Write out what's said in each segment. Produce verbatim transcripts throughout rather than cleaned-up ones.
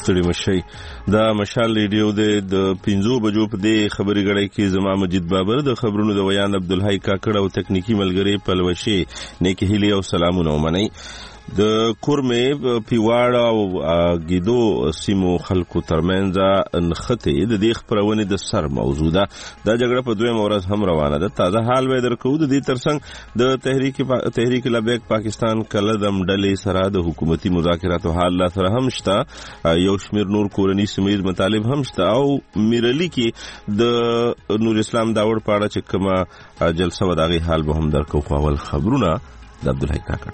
ستړي مشي. دا مشال ریډیو د پنځو بجو په دې خبري غړي کې زما مجید بابر د خبرونو د ویان عبدالحی کاکړ او تکنیکی ملګری پلوشي نیک هیلی او سلامونه ومني. د کورمه پیواړه او ګیدو سیمو خلکو ترمنځ نخته د دې خبرونه د سر موضوع ده. دا جګړه په دویم ورځ هم روانه ده. تازه حال به درکو د دې ترڅنګ د تحریک تحریک لبیک پاکستان کله د مډلې سره د حکومتي مذاکراتو حال لا سره هم شته. یو شمیر نور کورنی سیمې مطالب هم شته او میرلی کې د نور اسلام داوړ پاړه چې کومه جلسه وداغي حال به هم درکو. خو اول خبرونه د عبدالحی کاکړ.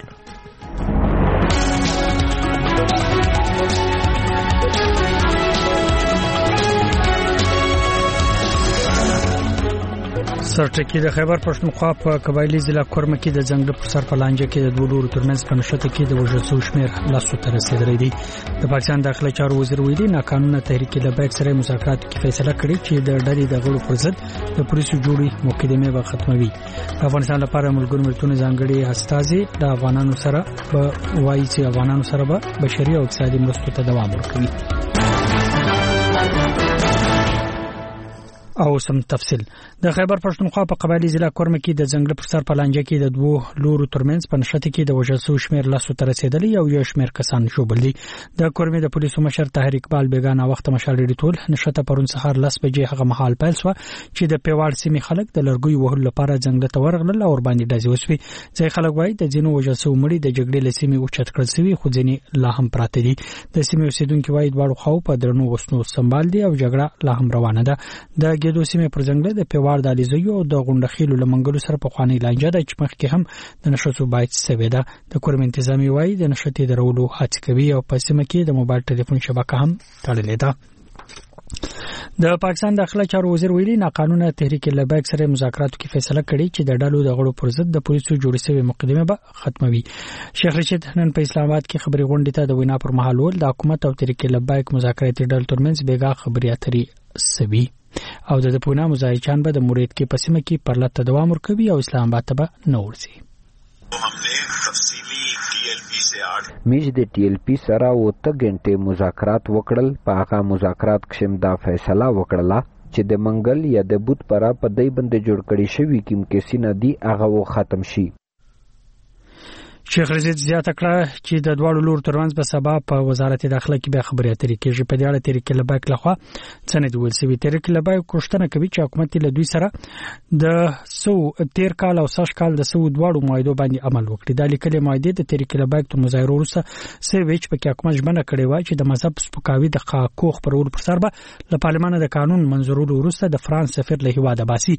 سرټکی د خیبر پښتونخوا په قبایلی ضلع کورمه کې د ځنګل پر سر په لانجه کې د دوه لورو ترمنځ په نښته کې د وژل شوو شمېر لاسو ته رسیدلی دی. د پاکستان داخله چارو وزیر ویلي ناقانونه تحریک لبیک سره مذاکراتو کې فیصله کړې چې د ډلې د غړو پر ضد د پولیسو جوړې مقدمې به ختموي. افغانستان لپاره ملګرو ملتونو ځانګړي استازي د افغانانو سره به وایي چې افغانانو سره به بشري او اقتصادي مرستو ته دوام ورکوي. او سم تفصیل د خیبر پښتونخوا په قبایلی ضلع کورمه کې د ځنګل پر سر په لانجه کې د دوه لورو ترمنځ په نښته کې د وژل شوو شمېر لاسو ته رسیدلی او یو شمېر کسان ژوبل دي. د کورمې د پولیسو مشر طاهر اقبال بیگانه وخت مشال ریډیټول نښته پرون سهار لس بجې هغه مهال پیل شو چې د پیواړ سیمې خلک د لرګي وهلو لپاره ځنګل ته ورغلل او ور باندې ډزې وشوې. ځای خلک وایي د ځینو وژل شوو مړي د جګړې له سیمې اوچت کړل شوي خو ځینې لا هم پراته دي. د سیمې اوسیدونکو وایي دواړو خواو په درنو وسنو سمبال دي او جګړه لا هم روانه ده. د ګیدو سیمې پر ځنګل د پیواړ د الیزیو او د غونډخیلو لمنګلو سره په خواني لانجه د چمخ کې هم د نشټو بایت سوي ده. د کورم انتظامی وایي د نشټې درولو هڅه کوي او په سیمه کې د موبایل ټلیفون شبکه هم تړلې ده. د پاکستان داخله چارو وزیر ویلي ناقانونه تحریک لبیک سره مذاکراتو کې فیصله کړې چې د ډلو د غړو پر ضد د پولیسو جوړې شوی مقدمه به ختموي. شیخ رشید نن په اسلام آباد کې خبري غونډې ته د وینا پر مهال ول د حکومت او تحریک لبیک مذاکراتي ډلو ترمنځ بیګا خبري اترې سوي او د پونا مزایچان به د مورید کې پسمه کې پرلط دوام ورکوي او اسلام آباد ته به نه ورسي. میج د ټي ایل پی سره وته غنټه مذاکرات وکړل. په هغه مذاکرات کې دا فیصله وکړه چې د منګل یا د بوت پرا په دای باندې جوړ کړي شوی کوم کیسې نه دی هغه و ختم شي. شیخ رشید زیاته کړه چې د دوړو لور ترمنځ به سبا په وزارت داخله کې به خبري اترې کېږي. په دې اړه تحریک لبیک لخوا څنګه دی ویل سوي. تحریک لبیک کوښښ کوي چې حکومت له دوی سره د سو تیر کال او سش کال د سو دوړو معاهدو باندې عمل وکړي. د لیکلې معاهده د تحریک لبیک تر مظاهرو وروسته سوي چې په کې حکومت ژمنه کړې و چې د مذهب سپکاوي د حقوق پرول پر سر به له پارلمان د قانون منظورولو وروسته د فرانس سفیر له هیواده باسي.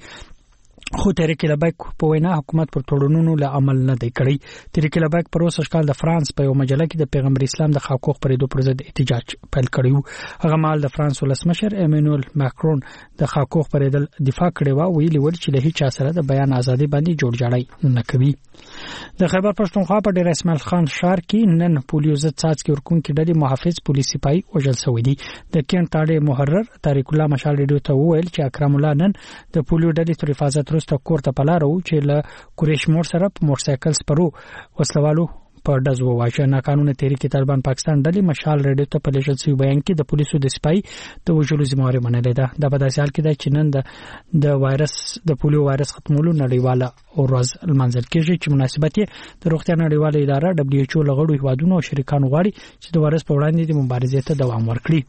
خو تحریک لبیک په وینا حکومت پر تړونونو له عمل نه دی کړی. تحریک لبیک پر اوسه کال د فرانس په یو مجله کې د پیغمبر اسلام د حقوق پرېدو پر ضد احتجاج پیل کړی و. هغه مال د فرانس ولسمشر ایمانوئل ماکرون د حقوق پرېدل دفاع کړی و. ویلي ول چې له هیڅ سره د بیان ازادي باندې جوړ جاړی نه کوي. د خیبر پښتونخوا په ډیر اسماعیل خان ښار کې نن پولیو ضد څاڅکي ورکونکو ډلې محافظ پولیس سپای وژل شوی دی. د کین تاړې محرر طارق الله مشال ریډیو ته وویل چې اکرم الله نن د پولیو ډلې تر حفاظت وروسته کور ته پلارو چې له قریش مور سره په موټر سایکل سپرو وسلوالو په دز وواشه. ناقانونه تحریک طالبان پاکستان ډلې مشال ریډیو ته په لیږل شوی بیان کې د پولیسو د سپای د وژلو ذمہواري منلې ده. د په داسې حال کې د چینن د د وایرس د پولیو وایرس ختمولو نړیواله ورځ لمانځل کېږي چې مناسبت یې د روغتیا نړیواله اداره دبليو ایچ او لغړو هیوادونو او شریکانو غواړي چې د وایرس په وړاندې د مبارزې ته دوام ورکړي.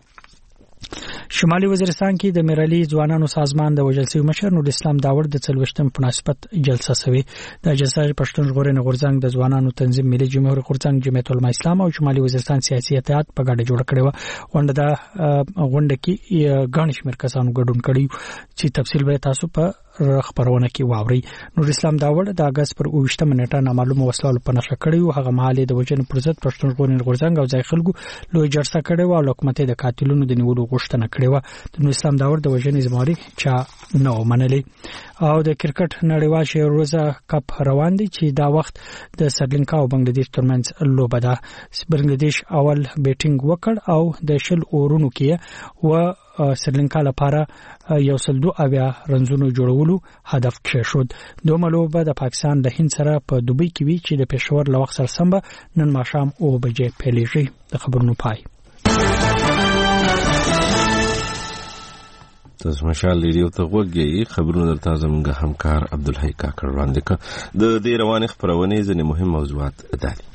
شمالي وزیرستان کې د میرالي ځوانانو سازمان د وژل شوي مشر نور اسلام داوړ د څلوېښتم په مناسبت جلسه شوې. د جلسه پښتون ژغورنې غورځنګ د ځوانانو تنظیم ملي جمهوریت غورځنګ جمعیت العلماء اسلام او شمالي وزیرستان سیاسي اتحاد په ګډه جوړ کړې و. غونډه د غونډه کې ګڼ شمېر کسانو ګډون کړی چې تفصیل به تاسو په خبرونه کې واوري. نور اسلام داوړ د اگست پر اوویشتمه نیټه نامعلومه وسلو په نشه کړی او هغه مهال د وجن پر ضد پښتون ژغورنې غورځنګ او ځای خلکو لوی جلسه کړې و او حکومت د قاتلونو د نیولو غوښتنه کړې و. د نور اسلام داوړ د وجن ذمہواري چا نه ومنلې. او د کرکټ نړیوال شهروزه کپ روان دي چې دا وخت د سریلانکا او بنگلاديش ترمنځ لوبه ده. بنگلاديش اول بیټینګ وکړ او د شل اورونو کې و سریلانکا لپاره یو سل دو اویا رنزونو جوړولو هدف کېښود. دومره لوبه د پاکستان د هند سره په دوبۍ کې وی چې د پېښور له وخت سره سم نن ماښام او بجې پیلېږي. د خبرونو پای. تاسو مشال ریډیو ته وګورئ. خبرونه درته زموږ همکار عبدالحی کاکړ وړاندې کړ. د دې روانې خپرونې ځینې مهم موضوعات دا دي.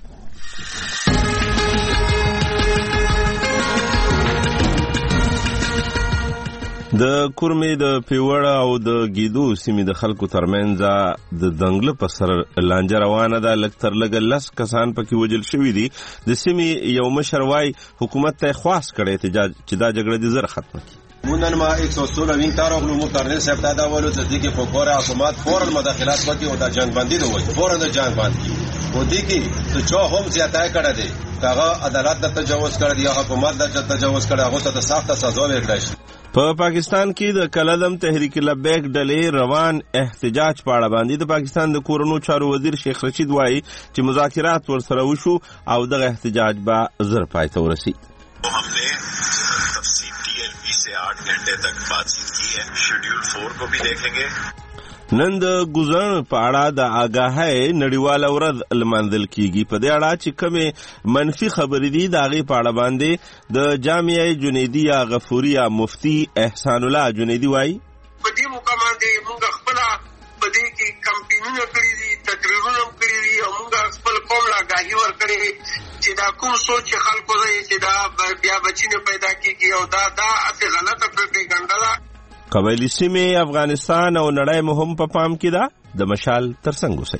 د کورمې د پیوړه او د ګیدو سیمې د خلکو ترمنځ د دنګله په سر لانجه روانه ده. لږ تر لږه لس کسان پکې وژل شوي دي. د سیمې یو مشر وایي حکومت ته خواست کړی احتجاج چې دا جګړه دې زر ختمه کړي. موندن ما یک سو سولہ وین تاروغلو مقرر سے ابتدا ولو تصدیق فوکور حکومت فوراً مداخلت وکړي او د جنگ بندي دوی فوراً د جنگ بندي او دي کې تو چا هم زیاتای کړه دي هغه عدالت د تجاوز کړ دی حکومت د تجاوز کړه هغه ته سخت سزا ورکړي. په پاکستان کې د کلدم تحریک لبیک ډلې روان احتجاج په اړه باندې د پاکستان د کورونو چارو وزیر شیخ رشید وایي چې مذاکرات ورسره وشو او دغه احتجاج به زر پای ته ورسي. हमने तफसील टीएलपी से आठ घंटे तक बातचीत की है. शेड्यूल फोर को भी देखेंगे. نن د ګوزن په اړه د آگاهۍ نړیواله ورځ لمانځل کیږي. په دې اړه چې کومې منفي خبرې دي د هغې په اړه باندې د جامعه جنیدیه غفوریه مفتی احسان الله جنیدي وایي په دې موقع باندې موږ خپله په دې کې کمپینونه کړي دي، تقریرونه هم کړي دي او موږ خپل قوم له آګاهي ورکړې دي چې دا کوم سوچ چې خلکو دی چې دا بیا بچي نه پیدا کېږي او دا دا هسې غلطه پروپیګنډه ده. قبایلي سیمې افغانستان او نړۍ مو هم په پام کې ده. د مشال ترڅنګ اوسئ.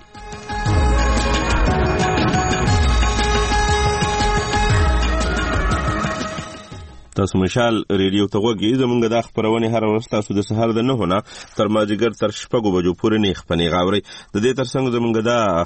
تاسو مشال ریډیو ته وګورئ. زمونږ د خبرونه هر ورځ تاسو د سهار د نه نه تر مازیګر تر شپږو بجو پورې نه خپنې غاوري. د دې ترڅنګ زمونږ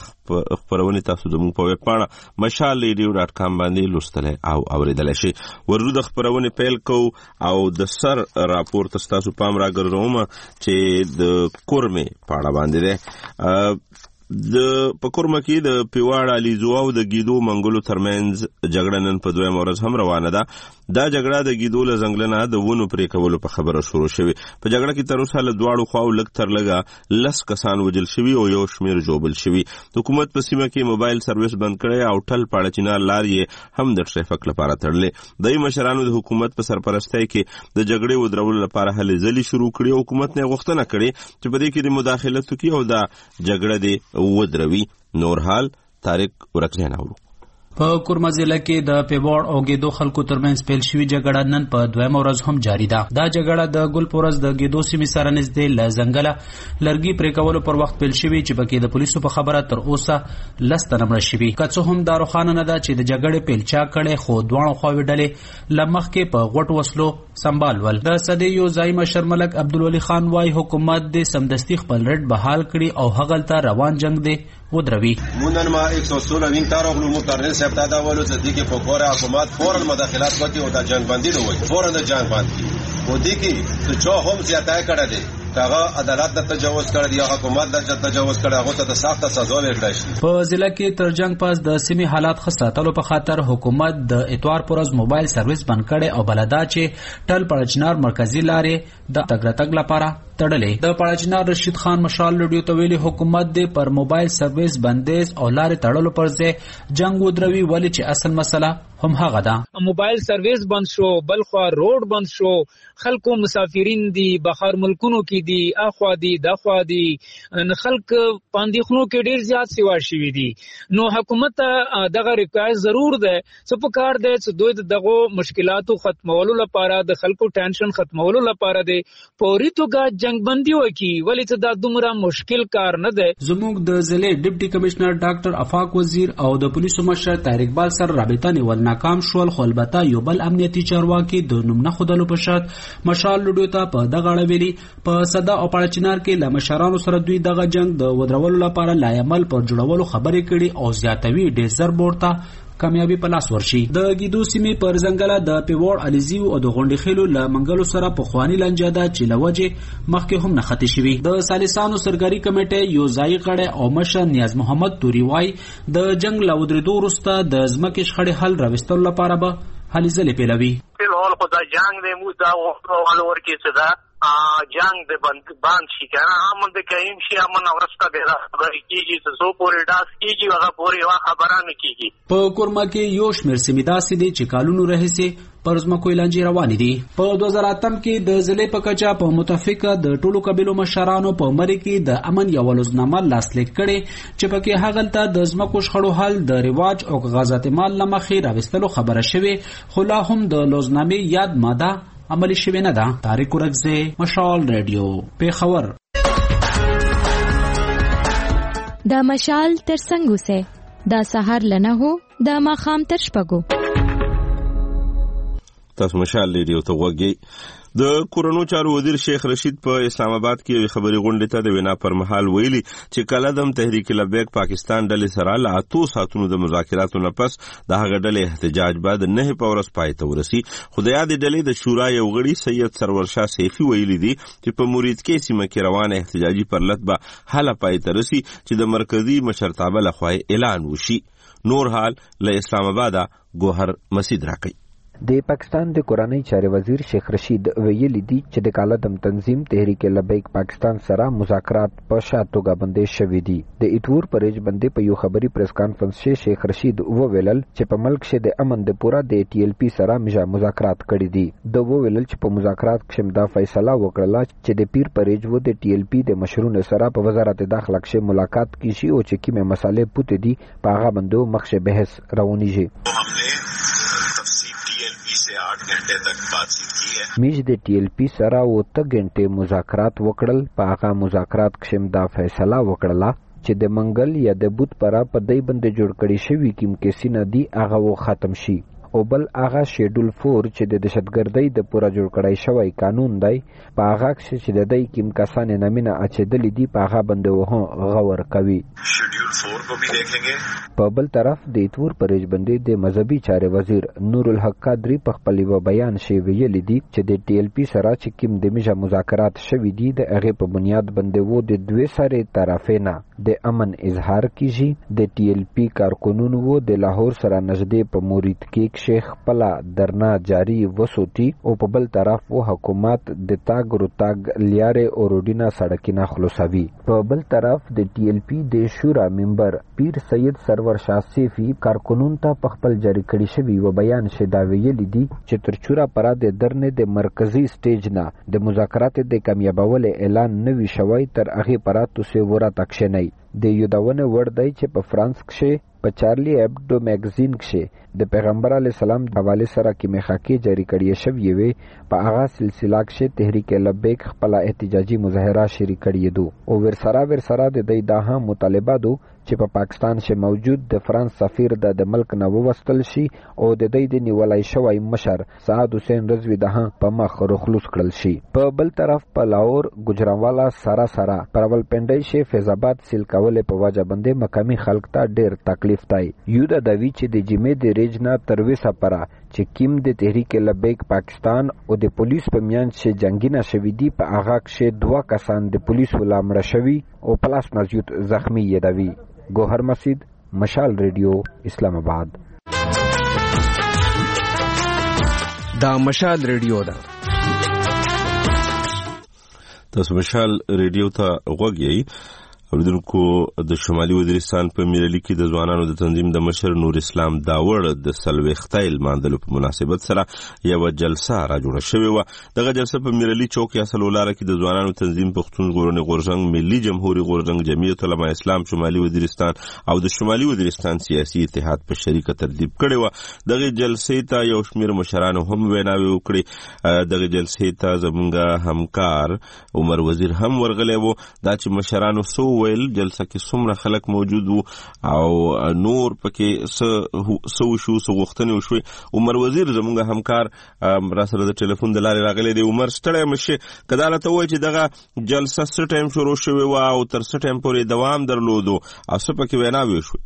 د خبرونه تاسو زموږ په ویب پاڼه مشال ریډیو ډاټ کام باندې لوستل او اوریدل شي. ورو د خبرونه پیل کو او د سر راپور تاسو پام راګرځوم چې د کورمې پاڼه باندې ده. د پکورمه کې د پیواړه لیزو او د ګیدو منګلو ترمنځ جګړه نن په دویم ورځ هم روانه ده. دا جګړه د ګیدو له ځنګلنه د ونو پرې کولو په خبره شروع شوې. په جګړه کې تر اوسه له دواړو خواو لږ تر لږه لس کسان وژل شوي او یو شمېر ژوبل شوي. حکومت په سیمه کې موبایل سرویس بند کړی او ټل پاړه چینار لارې یې هم د ټریفک لپاره تړلې. دای مشرانو د حکومت په سرپرستۍ کې د جګړې ودرولو لپاره هلې ځلې شروع کړې او حکومت نه غوښتنه کړې چې په دې کې د مداخلت وکړي او دا جګړه دې ودروي. نور حال طارق ورکزینا ورو. په کورما ضلع کې د پیوړ او ګیدو خلکو ترمنځ پیل شوې جګړه نن په دویمه ورځ هم جاری ده. دا جګړه د ګل پورز د ګیدو سیمې سره نږدې له ځنګله لرګي پرې کولو پر وخت پیل شوې چې پکې د پولیسو په خبره تر اوسه لس تنه مړه شوي. که څه هم دا روښانه نه ده چې د جګړې پیل چا کړی، خو دواړو خواوې ډلې له مخکې په غوټ وسلو سنبال ول. د سدې یو ځای مشر ملک عبدالولي خان وایي حکومت د سمدستي خپل رټ بحال کړي او هغلته روان جنگ دی ودروي. موندن ما یک سو سولہ وین تاروغلو مقرر سے ابتدا ولو تصدیق فوکور حکومت فوراً مداخلت وکړي او د جنگ بندي دوی فوراً د جنگ بندي او دي کې تو چا هم زیاتای کړه دي هغه عدالت د تجاوز کړ دی حکومت د تجاوز کړه هغه ته سخت سزا ورکړي. په ضلع کې تر جنگ پاس د سیمې حالات ښه ساتلو په خاطر حکومت د اتوار پرز موبایل سرویس بند کړي او بلدا چې ټل پړچنار مرکزی لارې د تګ راتګ لپاره تړلې. د پړچنار رشید خان مشال ریډیو ته ویلي حکومت د پر موبایل سرویس بندیز او لارې تړلو پر ځای جنگ ودروي ولې چې اصل مسله هم هغه ده. موبایل سرویس بند شو، بلخوا روډ بند شو، خلکو مسافرین دي بهر ملکونو کې دي، اخوا دي دخوا دي، خلک پاندېخونو کې ډیر زیات سیوا شوي دي. نو حکومت دغه ریکوایست ضرور ده څه په کار ده چې دوی دغه مشکلاتو ختمولو لپاره د خلکو ټینشن ختمولو لپاره ده پوري توګه جنگ بندي وکړي ولې ته دا دومره مشکل کار نه ده. زموږ د ضلع ډیپټي کمشنر ډاکټر افاق وزیر او د پولیسو مشر طارق بال سره رابطه نیول ناکام شول، خو البته یو بل امنیتي چارواکي د نوم نه خودلو په شرط مشال لډو ته په دغه اړه ویلي. په صدا او پړچنار کې له مشرانو سره دوی دغه جنگ د ودرولو لپاره لایمل پر جوړولو خبرې کړي او زیاتوي ډیر زر بورته کامیابی په لاس ورشي. د ګیدو سیمې پر ځنګله د پیوړ الیزیو او د غونډې خېلو له منګلو سره په خواني لنجاده چې لوجه مخکې هم نه خطي شوي. د سالسانو سرګری کمیټې یو ځای غړی او مشر نیاز محمد توری وای د جنگ له ودرېدو وروسته د ځمکې شخړې حل راوستلو لپاره به هلې ځلې پیلوي. فلحال خو دا جنگ دی موږ دا وخت ورکې څه ده جنگ د باند شي کنه امن د قایم شي امن ورسته به خبرې کیږي څه سو پورې داس کیږي هغه پورې وا خبره نه کیږي. په کورما کې یو شمېر سیمې داسې دي چې کالونو راهیسې پر ځمکو لانجې روانې دي. په دوه زره اتم کې د ضلع په کچه په متفقه د ټولو قبیلو مشرانو په مرۍ کې د امن یوه لوزنامه لاسلیک کړې چې پکې هغلته د ځمکو شخړو حل د رواج او کاغذات مال له مخې راوستلو خبره شوې، خو لا هم د لوزنامې یاد ماده عملی شوی نه ده. طارق ورکزی، مشال رادیو، پیښور. دا مشال تر څنګه سه دا سحر لنه هو دا ماخام تر شپږو. تاسو مشال رادیو ته وګورئ. د کورونو چارو وزیر شیخ رشید په اسلام آباد کې خبري غونډې ته د وینا پر مهال ویلي چې کله د تحریک لبیک پاکستان ډلې سره له اتو ساعتونو د مذاکراتو نه پس د هغه ډلې احتجاج بعد نه په ورځ پای ته ورسي. خو د یادې ډلې د شورا یو غړي سید سرور شاه سیفي ویلي دي چې په مرید کې سیمه کې روانه احتجاجي پرلط به حل پای ته رسي چې د مرکزی مشرتابه لخوا اعلان وشي. نور حال له اسلام آباد ګوهر مسعود راکړي. د پاکستان د کورنۍ چارې وزیر شیخ رشید ویلي دي چې د کالعدم تنظیم تحریک لبیک پاکستان سره مذاکرات په شا توګه بندي شوي دي. د ایټور پریج باندې په یو خبري پریس کانفرنس کې شیخ رشید وویل چې په ملک کې د امن د پورا د ټي ایل پی سره مجا مذاکرات کړي دي. د وویل چې په مذاکرات کې دا فیصله وکړه چې د پیر پریج و د ټي ایل پی د مشرونو سره په وزارت داخله کې ملاقات کیږي او چې کومه مسالې پوت دي په هغه باندې مخشه بحث روانيږي. میج د ټي ایل پی سره اوته غنټه مذاکرات وکړل. په هغه مذاکرات کې دا فیصله وکړه چې د منګل یا د بوت پرا په دای باندې جوړ کړي شوی کیم کیسې نه دی هغه و ختم شي. او بل هغه شیډول فور چې د دهشتګردۍ د پورا جوړ کړای شوی قانون دی په هغه چې د دای کیم کسان نامینه اچېدل دي په هغه باندې وه غور کوي. شیډول فور کو بھی دیکھेंगे. په بل طرف د ایتور پریج باندې د مذهبي چارې وزیر نور الحق قادری په خپل و بیان شی ویل دي چې د ټي ایل پی سره چې کیم د میجا مذاکرات شوی دي د هغه په بنیاد باندې وو د دوه سره طرفینه د امن اظهار کیږي. د ټي ایل پی کارکونونو وو د لاهور سره نږدې په مورید کې شیخ پلا درنا جاری وسوتی او په بل طرف و حکومت د تاګ روتاګ لیاره او روډینا سړکینه خلاصوي. په بل طرف د ټي ایل پی د شورا ممبر پیر سید سرور شاه سیفی کارکونون ته په خپل جاری کړي شوی و بیان شدا ویلي دي چې تر چورا پرا د درنه د مرکزی سټیج نه د مذاکرات د کامیابول اعلان نوي شوی تر هغه پرا توسه ورا تکشنی. د یودونه ور دی چې په فرانس کې په چارلی ایبډو میگزین کې د پیغمبر علی السلام د حواله سره کې مخاکې جاری کړي شوی وي. په هغه سلسله کې تحریک لبیک خپل احتجاجي مظاهره شریک کړي دو او ورسره ورسره د دې دغه مطالبه دو چې په پاکستان کې موجود د فرانس سفیر د ملک نه ووستل شي او د دې د نیولای شوی مشر سعد حسین رضوی دغه په مخ رخصوص کړل شي. په بل طرف په لاهور ګجرانوالا سارا سارا پرول پندای شي فیض آباد سیل کول په وجه باندې مقامی خلک ته ډیر تکلیف دی. یو د دوی چې د جمعې د ریجنا تروي سپرا چې کیم د تحریک لبیک پاکستان او د پولیس په میانځ کې جنگینه شوې دي په هغه کې دوه کسان د پولیس ولامړه شوی او پلاس نزیوت زخمی یدوي. ګوهر مسعود، مشال ریډیو، اسلام آباد. دا مشال ریډیو ده. تاسو مشال ریډیو ته وګورئ. اوریدونکو د شمالي وزیرستان په میرلی کې د ځوانانو د تنظیم د مشر نور اسلام داوړ د سلويختایل ماندلو په مناسبت سره یو جلسه را جوړه شوې و. دغه جلسه په میرلی چوک یا سلولاره کې د ځوانانو تنظیم پښتون غورنی غورځنګ ملي جمهوریت غورځنګ جمعیت علماء اسلام شمالي وزیرستان او د شمالي وزیرستان سیاسي اتحاد په شریکه ترتیب کړي و. دغه جلسې ته یو شمیر مشرانو هم ویناوي وکړي. دغه جلسې ته زمونږ همکار عمر وزیر هم ورغلی و. دا چې مشرانو سو ویل جلسه کې څومره خلک موجود وو او نور پکې سو شو سو غوښتنې وشوي. عمر وزیر زمونږ همکار را سره د ټلیفون د لارې راغلی دی. عمر ستړی مشه کداله ته وایي چې دغه جلسه څه ټایم شروع شوې وه او تر څه ټایم پورې دوام درلودو او څه پکې ویناوې وشوې؟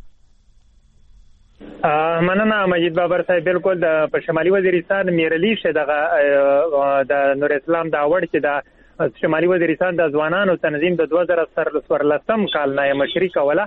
مننه مجید بابر صاحب. بالکل د په شمالي وزیرستان میرلی شه دغه د نور اسلام داوړ چې د شمالي وزیرستان د ځوانانو تنظیم د دوه زره څوارلسم کال نه مشري کوله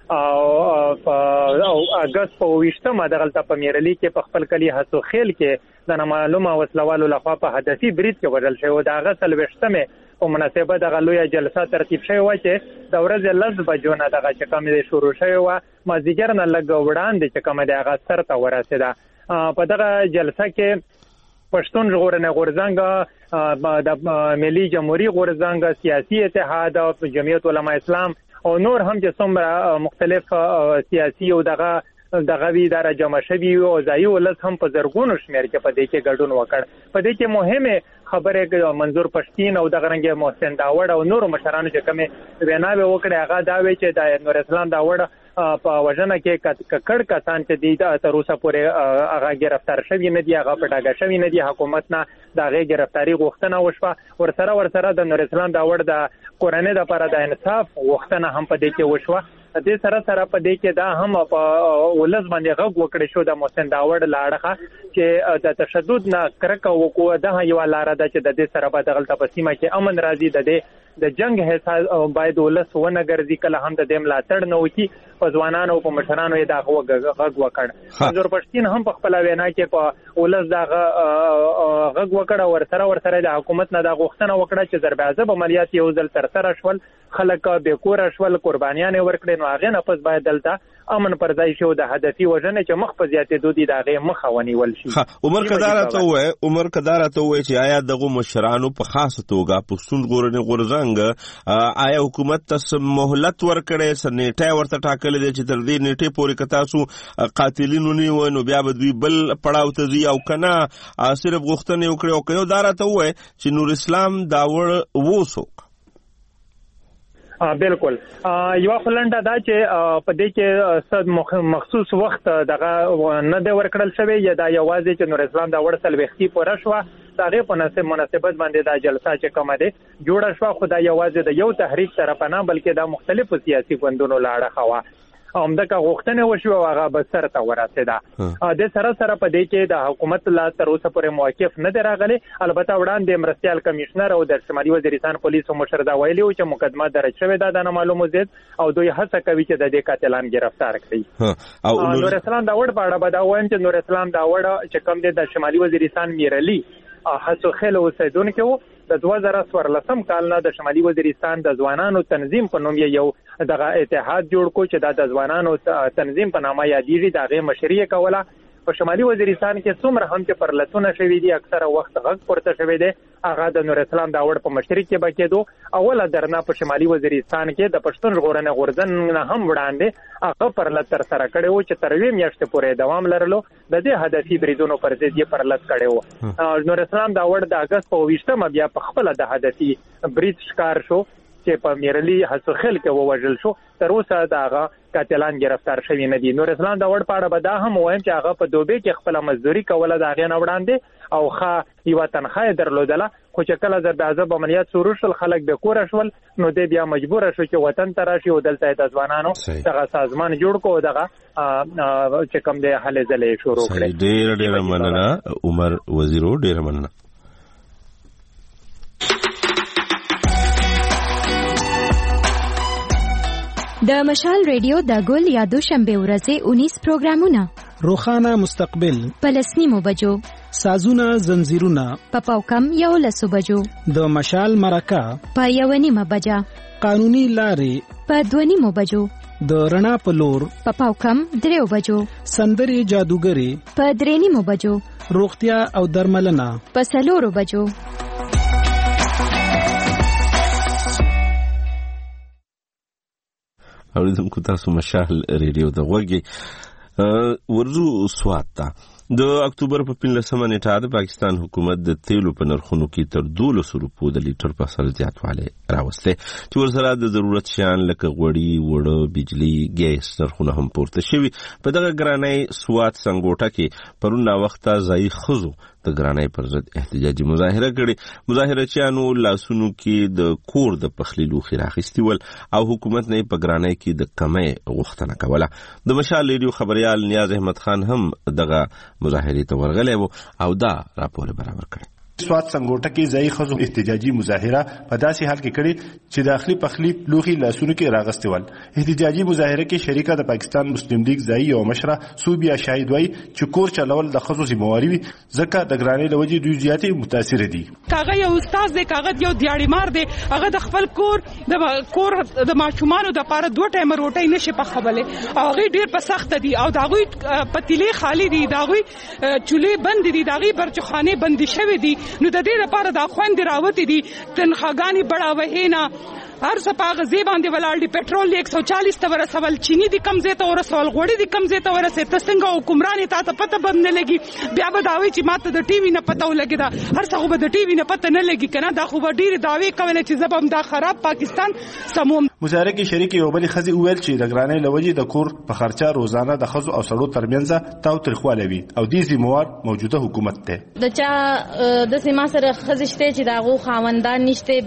او اگست په ویشتمه دغلته په میرلی کې په خپل کلی هڅو خیل کې د نامعلومه وسلوالو لخوا په هدفي برید کې وژل شوی و. د هغه څلوېښتمې په مناسبت دغه لویه جلسه ترتیب شوې وه چې د ورځې لس بجو نه دغه چې کومه دی شروع شوې وه، مازدیګر نه لږ وړاندې چې کومه دی هغه سر ته ورسېده. په دغه جلسه کې پښتون ژغورنې غورځنګ، د ملي جمهوریت غورځنګ، سیاسي اتحاد او جمعیت علما اسلام او نور هم چې څومره مختلف سیاسي او دغه دغه وی دار جمع شوی او ځایي ولس هم په زرګونو شمېر کې په دې کې ګډون وکړ. په دې کې مهمه خبره منظور پښتین او دغه رنګ محسن داوړ او نور مشرانو چې کومه ویناوي وکړي هغه دا وی چې د نور اسلام داوړ په وژنه کې ککړ کسان چې دي تر اوسه پورې هغه گرفتار شوی نه دي، هغه پټاګه شوی نه دي. حکومت نه د هغې گرفتاری غوښتنه وشوه. ورسره ورسره د نور اسلام داوړ د کورنۍ دپاره د انصاف غوښتنه هم په دې کې وشوه. دې سره سره په دې کې دا هم په ولس باندې غږ وکړی شو د محسن داوړ لاړه چې د تشدد نه کرکه وکړو. دا یو لار ده چې د دې سره به دغلته په سیمه کې امن راځي. د دې د جنگ حساب باید ولس ونه ګرځي، کله هم د دې ملاتړ نه وکړي. په ځوانانو او په مشرانو یې دا غږ وکړ. منظور پښتین هم په خپل وینا کې په ولس دا غږ وکړ. ورسره ورسره د حکومت نه دا غوښتنه وکړه چې ضربعذب عملیات یو ځل ترسره شول، خلک بې کوره شول، قربانیان یې ورکړې. نو هغې نه پس باید دلته امن پر ځای شو د هدفي وژنې چې مخ په زیاتېدو دي د هغې مخه ونیول شي. عمر کداره ته ووایه عمر کداره ته ووایه چې آیا دغو مشرانو په خاصه توګه پښتون ژغورنې غورځنګ آیا حکومت ته مهلت ورکړی، څه نیټه ورته ټاکلې ده چې تر دې نیټې پورې که تاسو قاتلین ونیوئ نو بیا به دوی بل پړاو ته ځي، او که نه صرف غوښتنې وکړي؟ او که یو دا راته ووایه چې نور اسلام داوړ و څوک؟ بالکل یو خلنده دا چې په دې کې صد مخصوص وخت دغه نه دی ورکړل شوی، یا دا یوازې چې نور اسلام دا وړ سلويختي پوره شو دا غي په مناسبت باندې دا جلسه چې کومه ده جوړه شو. خدای یوازې د یو تحریک طرف نه بلکې د مختلفو سیاسي ګوندونو لاړه خوا همدغه غوښتنه وشو او هغه به سره ته ورسېده. د سره سره په دې کې د حکومت لا تر اوسه پورې موقف نه دی راغلی. البته وړاندې مرستیال کمشنر او د شمالي وزیرستان پولیسو مشر دا ویلي و چې مقدمه درج شوې ده د نامعلومو ضد او دوی هڅه کوي چې د دې قاتلان گرفتار کړي. او نور اسلام داوړ په اړه به دا وایم چې نور اسلام داوړ چې کوم دی د شمالي وزیرستان میرلی هڅو خل اوسیدونکو د دوه زره څوارلسم کال نه د شمالي وزیرستان د ځوانانو تنظیم په نوم یو دغه اتحاد جوړ کو چې دا د ځوانانو تنظیم په نامه یادېږي. د هغې مشري یې کوله. په شمالي وزیرستان کې څومره هم چې پرلتونه شوي دي اکثره وخت غږ پورته شوی دی هغه د نور اسلام داوړ په مشري کې به کېدو. اوله درنه په شمالي وزیرستان کې د پښتون ژغورنې غورځنګ نه هم وړاندې هغه پرلت ترسره کړی و چې تر یوې میاشتې پورې دوام لرلو. د دې هدفي بریدونو پر ضد یې پرلت کړی و. نور اسلام داوړ د اګست په ویشتمه بیا په خپله د هدفي برید ښکار شو چې په میرلی هڅو خل کې ووژل شو. تر اوسه د هغه قاتلان گرفتار شوي نه دي. نور اسلام داوړ په اړه به دا هم وایم چې هغه په دوبۍ کې خپله مزدوري کوله د هغې نه وړاندې او ښه یوه تنخواه یې درلودله، خو چې کله ضربعذب عملیات شروع شول خلک بې کوره شول نو دی بیا مجبوره شو چې وطن ته راشي او دلته یې د ځوانانو دغه سازمان جوړ کړو او دغه چې کوم دی هلې ځلې یې شروع کړې. ډېره ډېره مننه عمر وزیرو، ډېره مننه. د مشال ریډیو د ګل یا دوشنبه ورځې اونیس پروګرامونه: روخانه مستقبل په لسنیمو بجو، سازونه زنجیرونه په پاوکم یو لسو بجو، د مشال مرکه په یو نیمه بجه، قانوني لارې په دوه نیمو بجو، د رڼا په لور په پاوکم دریو بجو، سندري جادوګري په درې نیمو بجو، روغتیا او درملنه په څلورو بجو. اوریدونکو تاسو مشال ریډیو د غوږی ورزو سوات ته. د اکتوبر په پنځلسمه نیټه د پاکستان حکومت د تیلو په نرخونو کې تر دولسو روپو د لیټر په سر زیاتوالی راوستی چې ورسره د ضرورت شیان لکه غوړي، وړه، بجلی، ګیس نرخونه هم پورته شوي. په دغه ګرانۍ سوات سنګوټه کې پرون ناوخته ځایي ښځو د ګرانۍ پر ضد احتجاجي مظاهره کړې. مظاهرچیانو لاسونو کې د کور د پخلي لوښي راخیستي ول او حکومت نه په ګرانۍ کې د کمۍ غوښتنه کوله. د مشال ریډیو خبریال نیاز احمد خان هم دغه مظاهرې ته ورغلی و او دا راپور برابر کړی. سوات سنگوټه کې ځای خزو احتجاجي مظاهره په داسې حال کې کړي چې داخلي پخلی لوخي لاسونو کې راغستول. احتجاجي مظاهره کې شریکه د پاکستان مسلم لیگ ځای او مشره صوبیا شاهد وای چې کور چلول د خزو ذمہواری وي ځکه د ګرانۍ لوجې دوی زیاتې متاثر دي. کاغه یو استاد دی، کاغه یو دیاړي مار دی، هغه د خپل کور د کور د ماشومان د پاره دوه ټایم روټي نشي پخبله او هغه ډیر په سخت دي او داغوی پتیلې خالی دي، داغوی چولې بند دي، داغي برچخانه بند شوی دي. نو د دې لپاره د خويند راوتی دي تنخواګانی بڑاوه نه هر صفاغه زی باندې ولال دي پټرول یک سو چالیس ته ورسول، چینی دي کم زیته ورسول، غوړي دي کم زیته ورسې ته څنګه حکمران ته ته پته بد نه لګي. بیا به داوی چې ماته د ټي وي نه پته ولګي دا هر څه به د ټي وي نه پته نه لګي کنه. دا خو به ډیر داوی کول چې زبم دا خراب پاکستان سموم. مظاهره کې شریک یو بل خزي ویل چې د ګرانۍ لوجې د کور په خرچه روزانه د خزو او سړو ترمنځ تاو ترخواله وي او دې زموار موجوده حکومت ته د چا د سیما سره خزشته چې داغو خاوندان نشته،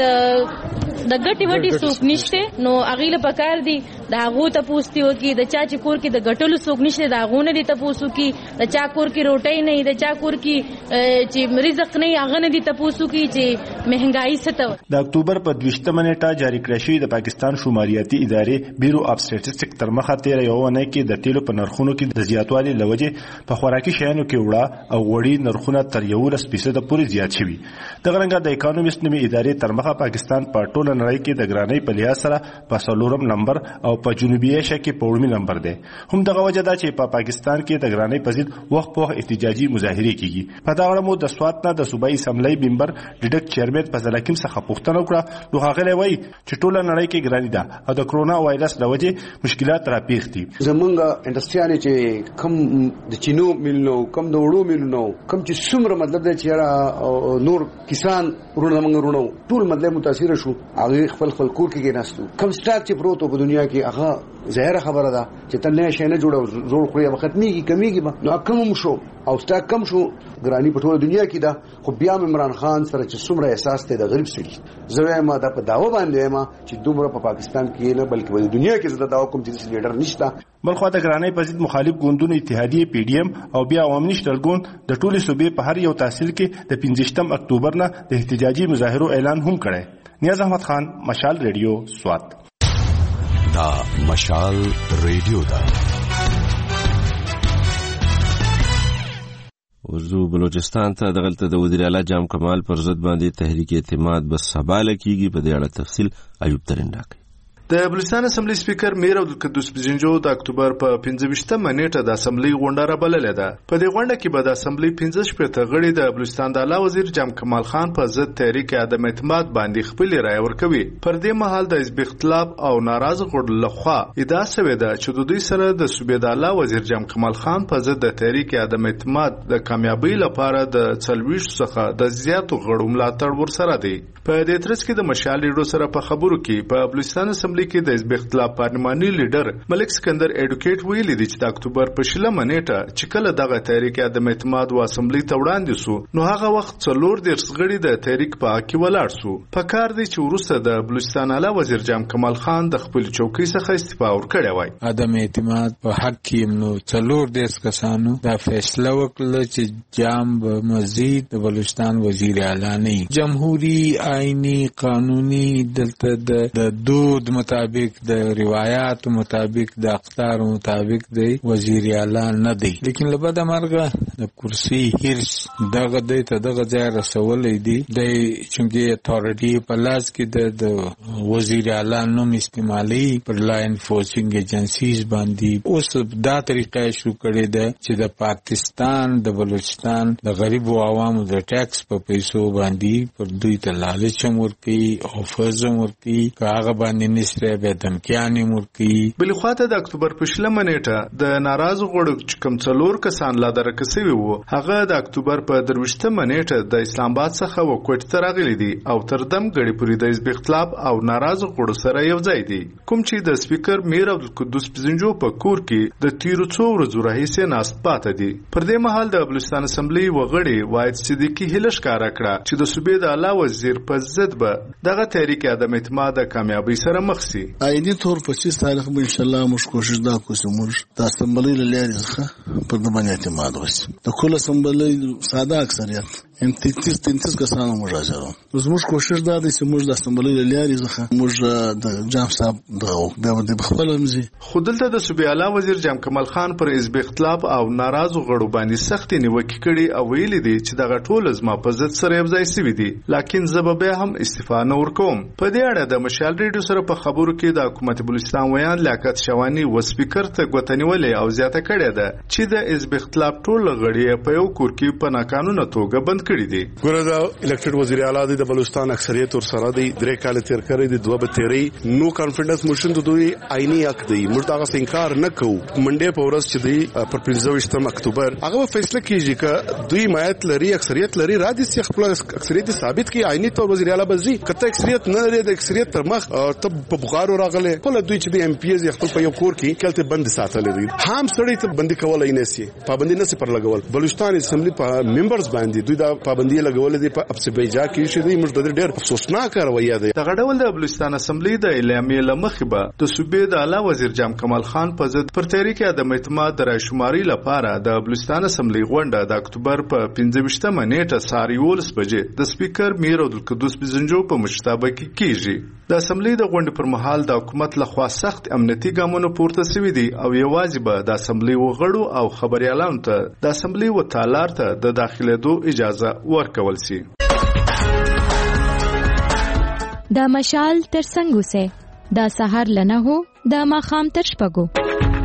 د د ګټي وټي سوق نشته، نو اغیله پکار دي داغو ته پوښتنه وکي د چا چې کور کې د ګټلو سوق نشته داغو نه دي ته پوښتنه وکي د چا کور کې روټي نه د چا کور کې چې رزق نه هغه نه دي ته پوښتنه وکي چې مهنګای څه. د اکتوبر په دویشتمه نیټه جاری کړی شوی د پاکستان شماریاتي ادارې بیورو اف سټټسټک تر مخه تیر یو ونه کې د تیلو په نرخونو کې د زیاتوالي لوجې په خوراکي شیانو کې وړه او وړي نرخونه تر یولس فیصد پورې زیات شوي. د غرنګ د اکانومیست نومي ادارې تر مخه پاکستان په ټوله نړۍ کې د ګرانۍ په لحاظ سره په څلورم نمبر او په جنوبي ایشیا کې په وړمي نمبر دی. هم دغه وجه ده چې په پاکستان کې د ګرانۍ په ضد وخت په احتجاجي مظاهرې کیږي. په دا اړه مو د سوات نه د صوبایي اسمبلی ممبر ډیډک چیرمن په ځلکیم څخه پوښتنه وکړه. نو هغه وایي چې ټوله نړۍ کې ګرانۍ ده او د کرونا وایرس له وجې مشکلات راپېښ دي. زمونږ انډستریانه چې کم د چینو ملنو کم د وړو ملنو کم چې څومره مطلب دی چې نور کسان ورونه موږ ورونو ټول مطلب متاثر شو. هغه خپل خپل کور کې ناستو کم سٹاک چې پروت په دنیا کې هغه ظاهر خبره ده چې تل نه شي نه جوړو زوړ خو یې ختميږي کمیږي به نو کم شو او سٹاک کم شو ګرانی په ټوله دنیا کې ده. خو بیا عمران خان سره چې څومره احساس ته د غریب سړي زوی ما د په داوا باندې ما چې دومره په پاکستان کې نه بلکې په دنیا کې زړه داوا کوم چې لیډر نشته. بلخو د ګرانۍ په ضد مخالف ګوندونو اتحادیه پی ډی ایم او بیا عوامي شترګون د ټولي صوبې په هر یو تحصیل کې د پنځشتم اکتوبر نه د احتجاجي مظاهرو اعلان هم کړی. نیاز احمد خان، مشال ریډیو، سوات. دا مشال ریډیو دا ورزو بلوچستان ته دغلته د وزیر اعلی جام کمال پر ضد باندې تحریک اعتماد بس سباله کیږي. په دې اړه تفصیل ایوب ترین راکړي. د بلوچستان اسمبلی سپیکر میر عبدالقدوس بزنجو د اکتوبر په پنځه نیټه د اسمبلی غونډه را بللې ده. په دې غونډه کې به د اسمبلی پنځه شپږ غړي د بلوچستان د اعلی وزیر جام کمال خان په ضد تحریک عدم اعتماد باندې خپل رائے ورکوي. پر دې مهال د حزب اختلاف او ناراض غړو لخوا ادعا شوې ده چې د دوی سره د صوبې د اعلی وزیر جام کمال خان په ضد د تحریک عدم اعتماد د کامیابی لپاره د څلويش څخه د زیاتو غړو ملاتړ ورسره دی. په دې ترڅ کې د مشال ریډیو سره په خبرو کې په بلوچستان اسمبلی کې د حزب اختلاف پارلماني لیډر ملک سکندر ایډوکیټ ویلي دی چې د اکتوبر په شلمه نیټه چې کله دغه تحریک عدم اعتماد و اسمبلی ته وړاندې سو نو هغه وخت څلور دیرش غړي د تحریک په حق کې ولاړ سو. په کار دی چې وروسته د بلوچستان اعلی وزیر جام کمال خان د خپل چوکۍ څخه استعفا ورکړې وای. عدم اعتماد په حق کې نو څلور دیرش کسانو دا فیصله وکړه چې جام به مزید د بلوچستان وزیر اعلی نه جمهوریت آئینی قانوني دلته د دود مطابق د روایت مطابق د اقدار مطابق دی وزیر اعلی نه دی. لیکن لبد مرګه د کرسی هرس دغه د ته دغه ځای رسولې دی د چونګي اتھارټي په لاس کې د وزیر اعلی نوم استعمالي پر لا انفورسینګ ایجنسیز باندې اوس دا طریقه شروع کړې ده چې د پاکستان د بلوچستان د غریب او عوامو د ټیکس په پیسو باندې پر دوی ته لالچ ورکي او فرض ورکي کاغه باندې نشته به دمکیانې ورکي. بل خواته د اکتوبر په شلمه نیټه د ناراض غړو چې کوم څلور کسان لا درکسوي وو هغه د اکتوبر په درويشتمه نیټه د اسلام آباد څخه وکوټ ته راغلي دي او تر دم غړي پوری د حزب اختلاف او ناراض غړو سره یو ځای دي. کوم چې د سپیکر میر عبدالقدوس بزنجو په کور کې د تیرو څو ورځو راهیسې ناست پاتې دي. پر دې مهال د بلوچستان اسمبلی وغړي واحد صدیقی هله ښکارا کړه چې د صوبې د اعلی وزیر په ضد به دغه تحریک عدم اعتماد د کامیابی سره مخ سي. آئینی طور په چیز تاریخ به ان شاء الله موږ کوشش دا کوو چې موږ د اسمبلی له لارې څخه پر د باندې اعتماد وشي. د کل اسمبلی ساده اکثریت ان تینتیس تینتیس کسانو موږ راځو. زموږ کوشش دا دی چې موږ د اسمبلی له لارې څخه موږ د جام صاحب دغه بیا د خپل مزي. خو دلته د صوبې اعلی وزیر جام کمال خان پر حزب اختلاف او ناراضو غړو باندې سختي نیوکه کړي او ویلي دي چې دغه ټول زما په ضد سره یو ځای سوي دي، لکن زه به هم استعفا نه ورکوم. په دې اړه د مشال ریډیو سره په خبرو کې د حکومت بلوچستان ویان لیاقت شوانی و سپیکر ته غوتنیولې او زیاته کړې ده چې د حزب اختلاف ټول غړي په یو کور کې په ناقانونه توګه بند کړي دي. ګوره دا الیکټډ وزیر اعلی د بلوچستان اکثریت ور سره دی، درې کال تیر کړی دی، دوه به تیرې نو کانفیډنس موشن د دوی آئینی حق دی، موږ دا انکار نه کوو. منډه په ورځ چې دی پر پنځه ویشتم اکتوبر هغه فیصله کیږي چې دوی مایت لري اکثریت لري را دي چې خپل اکثریت ثابت کی آئینی طور وزیر اعلی بزي کته اکثریت نه لري د اکثریت تر مخ ته په بغارو راغله کله دوی چې د ایم پی ایز خپل په یو کور کې کلته بند ساتل دي هم سړی ته بندي کول نه سي پابندي نه سي پر لګول. بلوچستان اسمبلی په ممبرز باندې دوی دا پابندي لګول دي په ابسبېجا کې چې دوی موږ ډېر افسوسناک رویه ده. دغه ډول د بلوچستان اسمبلی د اعلامیې لمخبه د صوبې د اعلی وزیر جام کمال خان په ضد پر تحریک عدم اعتماد د راشماري لپاره د بلوچستان اسمبلی غونډه د اکتوبر په پنځه ویشتمه نیټه سهار یولس بجې د سپیکر میر عبدالقدوس بزنجو په مشرتابه کې کیږي. د اسمبلی د غونډې پر مهال د حکومت لخوا سخت امنیتي ګامونه پورته شوي دي او یوازې به د اسمبلی وغړو او خبريالانو ته د اسمبلی وتالار ته د داخلېدو اجازه ورکول شي. دا مشال تر څنګه سه دا سحر لنه هو دا ماخام تر شپږو.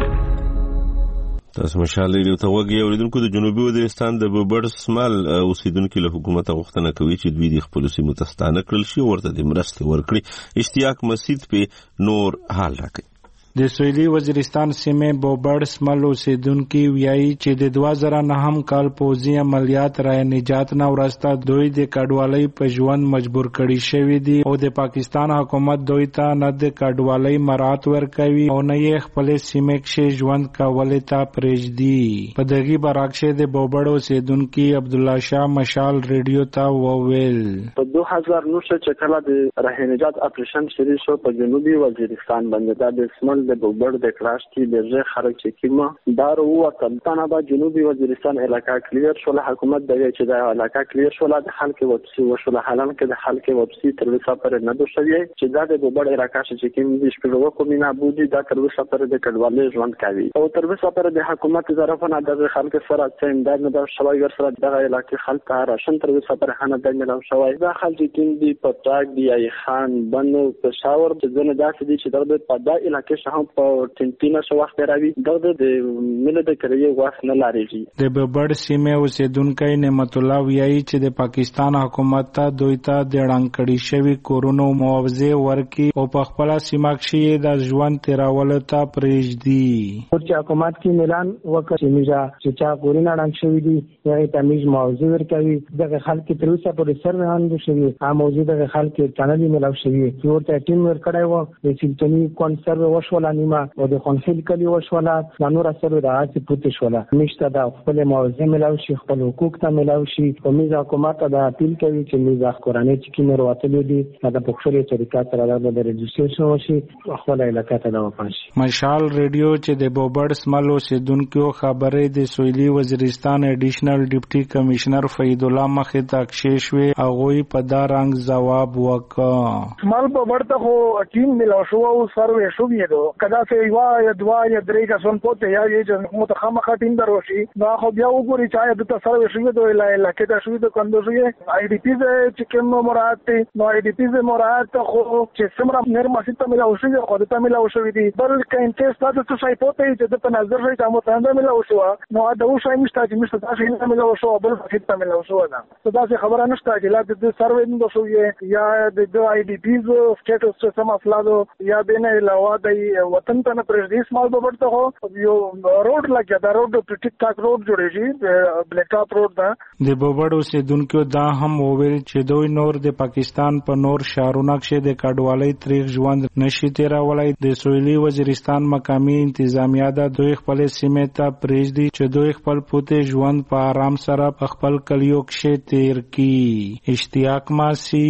تاسو مشال ریډیو ته وګورئ. اوریدونکو د جنوبي وزیرستان د بوبړ سمال اوسیدونکو له حکومت غوښتنه کوي چې دوی د خپل سیمو تستانه کړل شي ورته د مرستې ورکړي. اشتیاق مسجد په نور حال راکړي. د سویلي وزیرستان سیمې بوبړ سمل اوسیدونکو ویایي چې د دوه زره نهم کال پوځي عملیات رای نجات نه ورسته دوی د کډوالۍ په ژوند مجبور کړي شوي دي او د پاکستان حکومت دوی ته نه د کډوالۍ مراعات ورکوي او نه یې خپل سیمې کې ژوند کولو ته پرېږدي. په دغه برعکس د بوبړ اوسیدونکو عبد الله شاه مشال ریډیو ته وویل په دوه هزار نو چې کله د رای نجات اپریشن شروع شو په جنوبي وزیرستان باندې د سمل د بوبړ د کلاش کې د ځای خلک چې کیما دار او کلتانه با جنوبي وزیرستان علاقہ کلیر شو. حکومت د چې د علاقہ کلیر شو د خلک وبسي وشو حالان کې د خلک وبسي تر وسه پر نه دوه شوی چې دا د بوبړ علاقہ چې کیم د شپږو کومینا بودی دا تر وسه پر د کډوالۍ ژوند کوي او تر وسه پر د حکومت طرفه د خلک سره چې امداد نه د شوی ور سره د علاقې خلک راشن تر وسه پر خانه د ملو شوی دا خلک کیم دی پټاک دی ای خان بنو پېښور چې زنه داسې دي چې د په دا علاقې هم په تنتینه شو وخت راوي دغه د مل د کړي وخت نه لاريږي. د ببړ سیمه اوسیدونکو نعمت الله ویایي چې د پاکستان حکومت ته دوی ته د ړنګ شوی کورونو معاوضه ورکي او په خپل سیمه کې د ژوند تیرول ته پرېږدي. او چې حکومت کې اعلان وکړي چې میجا چې چا کورونه ړنګ شوی دي هغه ته میج معاوضه ورکوي دغه خلک تر اوسه پورې سر نه اند شوی هم موجوده دغه خلک چانلې ملو شوی ورته ټیم ورکړای و د سیمټونی کونسرو وشول نیمه او د خونخیل کلی وشول د نور اثر د عاصي پوت شول نشته د خپل معاوضه ملو شي خپل حقوق ته ملو شي او میز حکومت د اپیل کوي چې میز قرآنی چې کیمر واتلې دي دا په خپل طریقه سره د رجسټریشن شي خپل علاقې ته د وپاشي. مشال ریډیو چې د بوبړ سمل اوسیدونکو خبرې د سویلي وزیرستان اډیشنل ډیپټي کمشنر فید الله مخې ته کښې شوې هغوی په دا رنګ ځواب وکړ. سمل بوبړ ته خو ټیم ملو شو او سروې شو ویدو کدا چې یو یا دوا یا درې کا سن پوت یا چې متخمخه ټیم دروشي نو خو بیا وګوري چې د سروې شو ویدو لا علاقې ته شو د کندو شو آی ډی پی چې کوم مراد دي نو آی ډی پی مراد خو چې سمره نرمه سیستم ملو شو خو د تملو شو دي بل کین ټیسټ تاسو څه شي پوت چې په نظر شي چې مو څنګه ملو شو نو دا و شي مشته چې مشته تاسو نه ملو شو بل سیستم ملو شو دا تاسو خبره نشته چې لا د سروې نو شو یا د آی ډی پی سټیټس څه سم افلاو یا بینه علاوه د وطن ته پرېږدي سمال بوبړ ته خو یو روډ لګیا دا روډ په ټیک ټاک روډ جوړیږي بلیک ټاپ روډ دا د بوبړ اوسیدونکو دا هم وویل چې دوی نور د پاکستان په نور شهرونو کې د کډوالۍ تاریخ ژوند نشي تیرولای. د سویلي وزیرستان مقامي انتظامیه دا دوی خپل سیمه ته پرېږدي چې دوی خپل پوتې ژوند په آرام سره په خپل کلیو کې تیر کړي. اشتیاق مسجد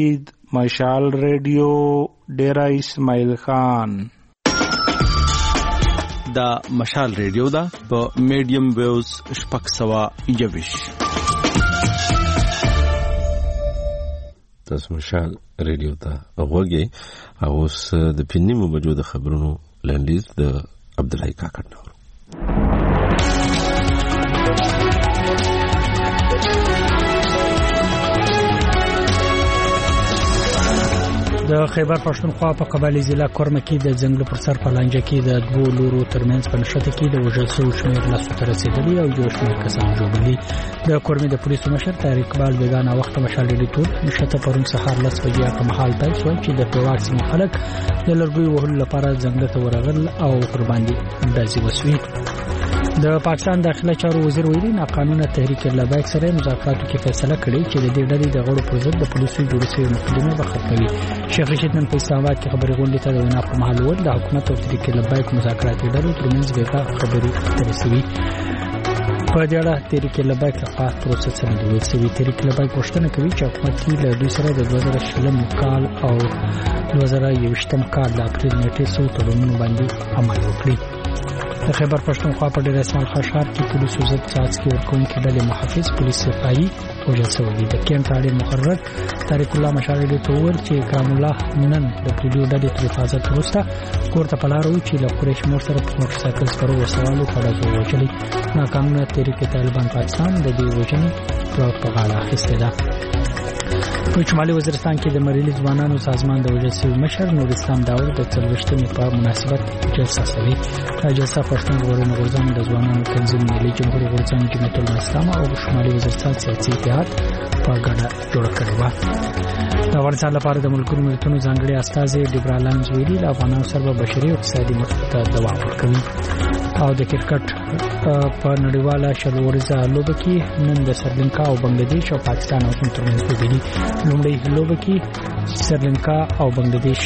مشال ریډیو ډیرا اسماعیل خان. دا مشال ریډیو دا په میډیم ویوز شپږ سوه یوویش. تاسو مشال ریډیو ته غوږی او اوس د پینیمو بجو د خبرونو لنډیز د عبدالحی کاکړ نور. د خیبر پښتونخوا په قبایلی ضلع کورمه کې د ځنګل پر سر په لانجه کې د دوو لورو ترمنځ په نښته کې د وژل شوو شمېر لسو ته رسېدلي او یو شمېر کسان ژوبلي. د کورمې د پولیسو مشر طاهر اقبال بیګانه وخته مشال ډیلیټور نښته پرون سهار لس بجې په مهال پیل شوه چې د پیواړ سیمې خلک د لرګیو وهلو لپاره ځنګل ته ورغل او پر باندې ډزې وسوې. د پاکستان داخله چارو وزیر ویلي ناقانونه تحریک لبیک سره مذاکراتو کې فیصله کړې چې د دې ډلې د غړو پر ضد د پولیسو جوړې شوې مقدمې به ختموي. شیخ رشید نن په اسلام آباد کې خبري غونډې ته د وینا پر مهال وویل د حکومت او تحریک لبیک مذاکراتي ډلو ترمنځ بېګا خبرې اترې شوي. په دې اړه تحریک لبیک لخوا پروسه څنګه ویل شوي. تحریک لبیک غوښتنه کوي چې حکومت له دوی سره د دوه زره شلم کال او دوه زره یوویشتم کال د اپریل نیټې څو تړونونو باندې عمل وکړي. د خیبر پښتونخوا په ډېر اسمال خشار کې پولیسو ضد څاڅکي ورکوونکي ډلې محافظ پولیس صفایي وژل شوي دي. د کیمپ عالي مقرر طارق الله مشاهدې ته وویل چې اکرام الله نن د پولیو ډلې تر حفاظت وروسته کور ته په لاره و چې له قریش مور سره په موټرسایکل سپرو وسوالو په ډزو ووژلي. ناقانونه تحریک طالبان پاکستان د دې وژنې په غاړه اخیستې ده. په شمالي وزیرستان کې د مریلي ځوانانو سازمان د وژل شوي مشر نور اسلام داور د څلوېښتمې په مناسبت جلسه شوې. دا جلسه پښتون ژغورنې غورځنګ د ځوانانو تنظیم ملي جمهوري غورځنګ جمعیت الاسلام او شمالي وزیرستان سیاسي اتحاد په ګډه جوړه کړې وه. د افغانستان لپاره د ملګرو ملتونو ځانګړي استازي ډیبرالانز ویلي له افغانانو سره به بشري او اقتصادي مرستو ته دوام ورکوي. او د کرکټ په نړیواله شل ورځه لوبه کې نن د سریلانکا او بنگلاديش او پاکستان او چین ترمنځ لوبې دي. لومړی لوبه کې سریلانکا او بنگلاديش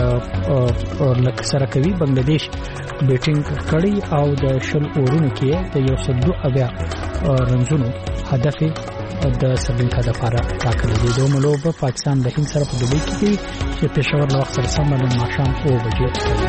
لکه سره کوي. بنگلاديش بیټینګ کړی او د شل اورونو کې د یو سل دوه اویا رنزونو هدف د سریلانکا لپاره ټاکلی دی. دومره لوبه پاکستان د هند سره په دوبۍ کې کوي چې پېښور له وخت سره سم نن ماښام اوه بجې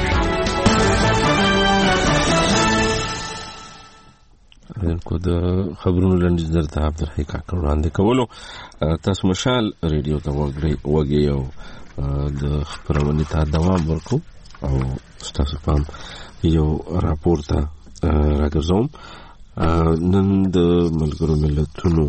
کو د خبرونو لنډیز درته عبدالحی کاکړ وړاندې کولو. تاسو مشال ریډیو ته وږي او د خبرونې ته دوام ورکو او تاسو پام یو راپور ته راګرځوم. نن د ملګرو ملتونو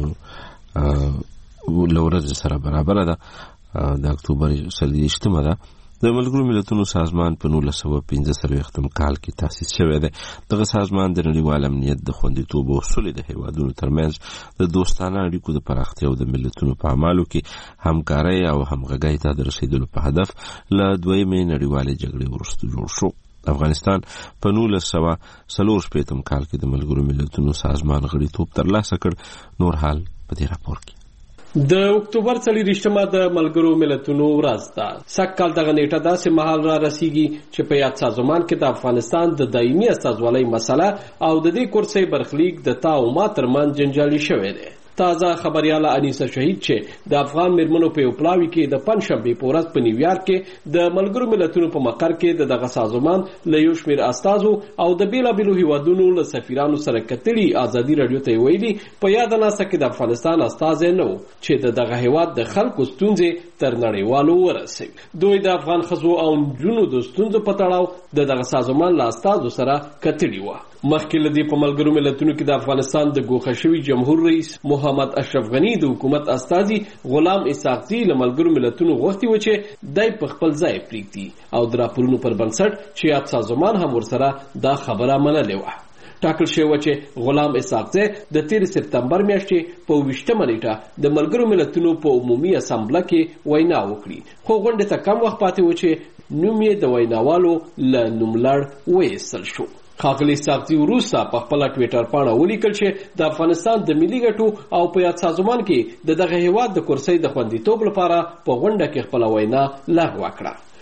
لورځ سره برابر ده. د اکتوبر څلوېښتمه ده. د ملګرو ملتونو سازمان په نولس سوه پنځه څلوېښتم کال کې تاسیس شوی دی. دغه سازمان د نړیوال امنیت د خوندیتوب او سولې د هیوادونو ترمنځ د دوستانه اړیکو د پراختیا او د ملتونو په اعمالو کې همکارۍ او همغږۍ ته د رسیدلو په هدف له دویمې نړیوالې جګړې وروسته جوړ شو. افغانستان په نولس سوه څلور شپېتم کال کې د ملګرو ملتونو سازمان غړیتوب ترلاسه کړ. نور حال په دې راپور کې. د اکتوبر څلوېښتمه د ملګرو ملتونو ورځ ده. سږ کال دغه نیټه داسې مهال را رسیږي چې په یاد سازمان کې د افغانستان د دایمي استازولۍ مسله او د دې کرسۍ برخلیک د تا او ما ترمنځ جنجالي شوی دی. تازه خبرياله انیسه شهید چې د افغان مرمنو په پلاوي کې د پنځشنبه په ورځ په نیویارک کې د ملګرو ملتونو په مقر کې د دغه سازمان له یو شمېر استازو او د بیلابیلو هیوادونو له سفیرانو سره کتلي ازادي رادیو ته ویلي په یاد ناسه کې د افغانستان استازي نه و چې دغه هیواد د خلکو ستونزې تر نړیوالو ورسوي. دوی د افغان خزو او جنونو د ستونزو په تړاو دغه سازمان له استازو سره کتلي و. مخکې لدی په ملګرو ملتونو کې د افغانستان د ګوښه شوي جمهور رئیس محمد اشرف غنی د حکومت استازي غلام اسحاقزي له ملګرو ملتونو غوښتي و چې دای په خپل ځای پریږدي او د راپورونو پر بنسټ چې یاد سازمان هم ورسره دا خبره منلې وه. ټاکل شوی و چې غلام اسحاقزي د تیر سپتمبر میاشتې په اوویشتمه نیټه د ملګرو ملتونو په عمومي اسامبله کې وینا وکړي، خو غونډې ته کم وخت پاتې و چې نوم یې د ویناوالو له نوملړ وایستل شو. ښاغلي اسحاقزي وروسته په خپله ټویټر پاڼه ولیکل چې د افغانستان د ملي ګټو او په یاد سازمان کې د دغه هیواد د کرسۍ د خوندیتوب لپاره په غونډه کې خپله وینا لغوه کړه.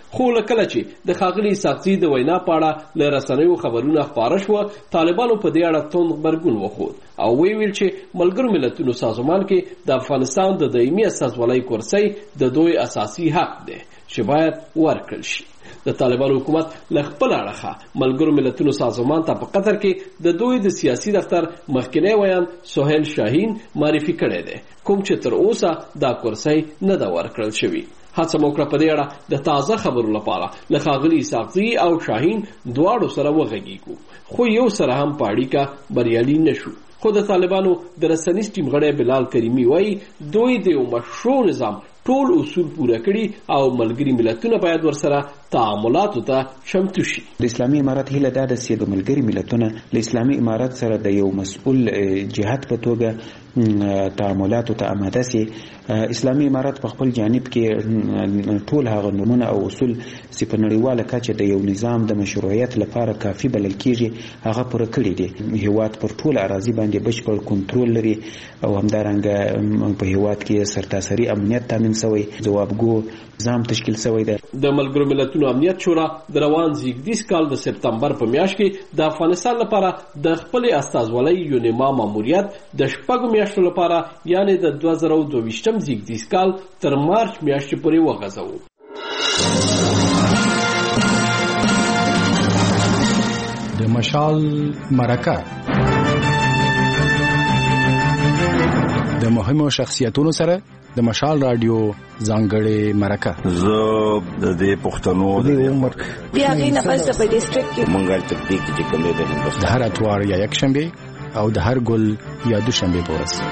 خو لکه چې د ښاغلي ساقزي د وینا په اړه له رسنیو خبرونه خپاره شوه، طالبانو په دې اړه توند غبرګون وښود او وی ویل چې ملګرو ملتونو سازمان کې د افغانستان د دایمي استازولۍ کرسۍ د دوی اساسي حق دی چې باید ورکړل شي. د طالبانو حکومت له خپل اړخه ملګرو ملتونو سازمان ته په قطر کې د دوی د سیاسي دفتر مخکنی ویان سهیل شاهین معرفي کړی دی، کوم چې تر اوسه دا کرسۍ نه ده ورکړل شوې. هڅه مو کړه په دې اړه د تازه خبرو لپاره له ښاغلي ساقزي او شاهین دواړو سره وغږیږو، خو یو سره هم په اړیکه بریالي نه شو. خو د طالبانو د رسنیز ټیم غړی بلال کریمي وایي دوی د یو مشروع نظام ټول اصول پوره کړي او ملګري ملتونه باید ورسره تعاملاتو ته چمتو شي. د اسلامي امارات هیله دا ده چې د ملګري ملتونه له اسلامي امارات سره د یو مسؤل جهت په توګه تعاملاتو ته آماده سي. اسلامي امارات په خپل جانب کې ټول هغه نورمونه او اصول چې په نړیواله کچه د یو نظام د مشروعیت لپاره کافي بلل کېږي هغه پوره کړي دي. هیواد پر ټول اراضي باندې بشپړ کنټرول لري او همدارنګه په هیواد کې سرتاسري امنیت تامین شوی، ځوابګو نظام تشکیل شوی دی. د ملګرو ملتونو امنیت شورا د روان زیږدیز کال د سپتمبر په میاشت کې د افغانستان لپاره د خپل استازولۍ یونیما ماموریت د شپږو میاشتو لپاره یعنی د دوه زره او دوه ویشتم زیږدیز کال تر مارچ میاشتې پورې وغځاوه. د مشال مرکه د مهمو شخصیتونو سره د مشال رادیو ځانګړې مرکه. زه د دې پښتنو د عمر بیا غي نه پس په ډیسټریکټ کې مونږه تطبیق چې کومه د هندوستان د هر اتوار یا یک شنبه او د هر ګل یا دوشنبه په ورځ.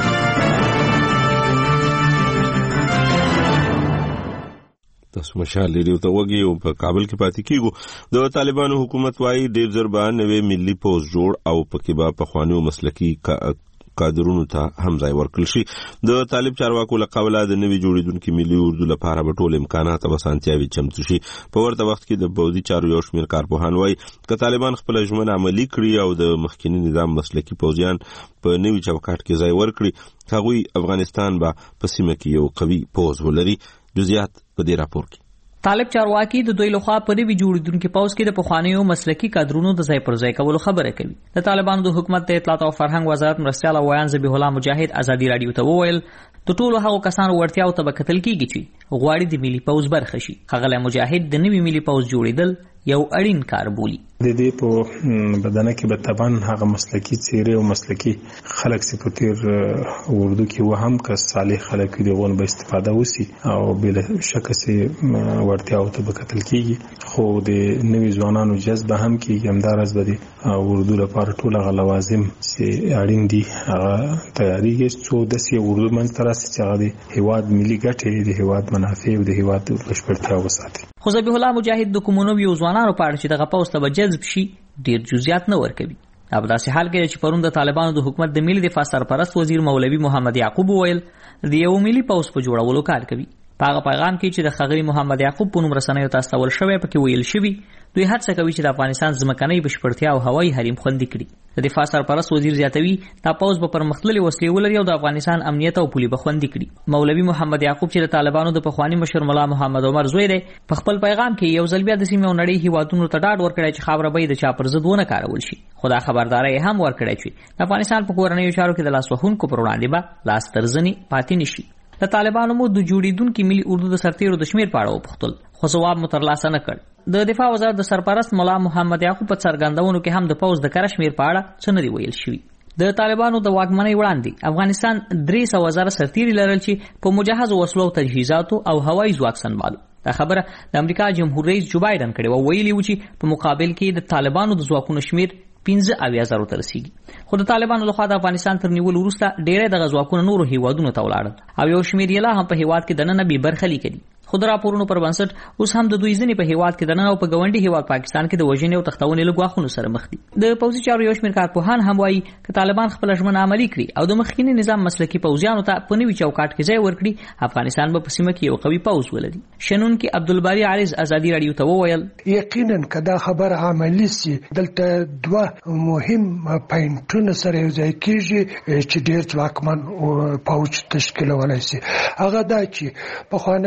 تاسو مشال ریډیو ته وګورئ او په کابل کې پاتې کیږو. د طالبانو حکومت وايي ډېر زر به نوې ملي پوز جوړ او پکې به پخوانیو مسلکي کادرونو ته هم ځای ورکړل شي. د طالب چارواکو له قوله د نوي جوړیدونکو ملي اردو لپاره به ټول امکانات او اسانتیاوې چمتو شي. په ورته وخت کې د پوځي چارو یو شمېر کارپوهان وايي که طالبان خپل ژمنه عملي کړي او د مخکني نظام مسلکي پوځیان په نوي چوکاټ کې ځای ورکړي هغوی افغانستان به په سیمه کې یو قوي پوځ ولري. جزئیات په دې راپور کې. طالب چارواکي د دوی لخوا په نوي جوړیدونکو پوځ کې د پخوانیو مسلکي کادرونو د ځای پر ځای کولو خبره کوي. د طالبانو د حکومت د اطلاعات او فرهنګ وزارت مرستیال او ویان ذبیح الله مجاهد ازادي رادیو ته وویل د ټولو هغو کسانو وړتیاو ته به کتل کیږي چې غواړي د ملي پوځ برخه شي. ښاغلی مجاهد د نوي ملي پوځ جوړیدل یو اړین کار بولي. د دې په بدنه کې به طبعا هغه مسلکي څیرې او مسلکي خلک چې په تیر اردو کې و هم که صالح خلک دي غون به استفاده وسی او بل شک چې ورتیاو ته به کتل کیږي. خو د نوي ځوانانو جذب هم کیږي همدارس به د اردو لپاره ټول هغه لوازم چې اړین دي هغه تیاریږي چې د سی اردو منځ تر څو چې هغه د هیواد ملي ګټې د هیواد منافع او د هیواد بشپړتیا وساتي. خو ذبیح الله مجاهد د کومونو یو ځوانانو په اړه چې دغه پوسټ به جذب شي ډیر جزئیات نه ورکوي. په داسې حال کې چې پرون د طالبانو د حکومت د ملي دفاع سرپرست وزیر مولوي محمد یعقوب ویل د یو ملي پوسټ په جوړولو کار کوي. په هغه پیغام کې چې د ښاغلي محمد یعقوب په نوم رسنیو ته استول شوی پکې ویل شوی دوی هڅه کوي چې د افغانستان ځمکنۍ بشپړتیا او هوایي حریم خوندي کړي. د دفاع سرپرست وزیر زیاتوي دا پوز به پرمختللي وسلې ولري او د افغانستان امنیت او پولي به خوندي کړي. مولوي محمد یعقوب چې د طالبانو د پخوانی مشر مولا محمد عمر زوی دی په خپل پیغام کې یو ځل بیا د سیمې او نړۍ هیوادونو ته ډاډ ورکړی چې خاوره به د چا پر ضد ونه کارول شي. خو دا خبرداری هم ورکړی چې د افغانستان په کورنیو چارو کې د لاس وهونکو پر وړاندې به لاس ترزنې پاتې نشي. د طالبانو مو د جوړیدونکو ملي اردو د سرتیرو د شمیر په اړه وپوښتل خو ځواب مو ترلاسه نه کړ. د دفاع وزارت د سرپرست مولا محمد یعقوب په څرګندونو کې هم د پوز د کشمیر په اړه څه نه دی ویل شوی. د طالبانو د واکمنۍ وړاندې افغانستان درې سوه زره سرتیري لرل چې په مجهز وسلو او تجهیزاتو او هوایي ځواک سنبالو. دا خبره د امریکا جمهور رئیس جو بایدن کړې و، ویلي و چې په مقابل کې د طالبانو د ځواکونو شمیر پنځه اویا زرو ته رسیږي. خو د طالبانو لخوا د افغانستان تر نیولو وروسته ډېری دغه ځواکونه نورو هیوادونو ته ولاړل او یو شمېر یې لا هم په هیواد کې دننه بې برخه لیکلي. خو د راپورونو پر بنسټ اوس هم د دوی ځینې په هیواد کې دننه او په ګاونډي هیواد پاکستان کې د وژنې او تښتونې له ګواښونو سره مخ دي. د پوځي چارو یو شمېر کارپوهان هم وایي که طالبان خپله ژمنه عملي کړي او د مخکیني نظام مسلکي پوځیانو ته په نوي چوکاټ کې ځای ورکړي افغانستان به په سیمه کې یو قوي پوځ ولري. شنونکي عبدالباري عارض ازادي راډیو ته وویل یقینا که دا خبر عملي سي دلته دوه مهم پاینټونه سره یو ځای کېږي چې ډېر ځواکمن پوځ تشکیلولی سي. هغه دا چې پخوانی پوځ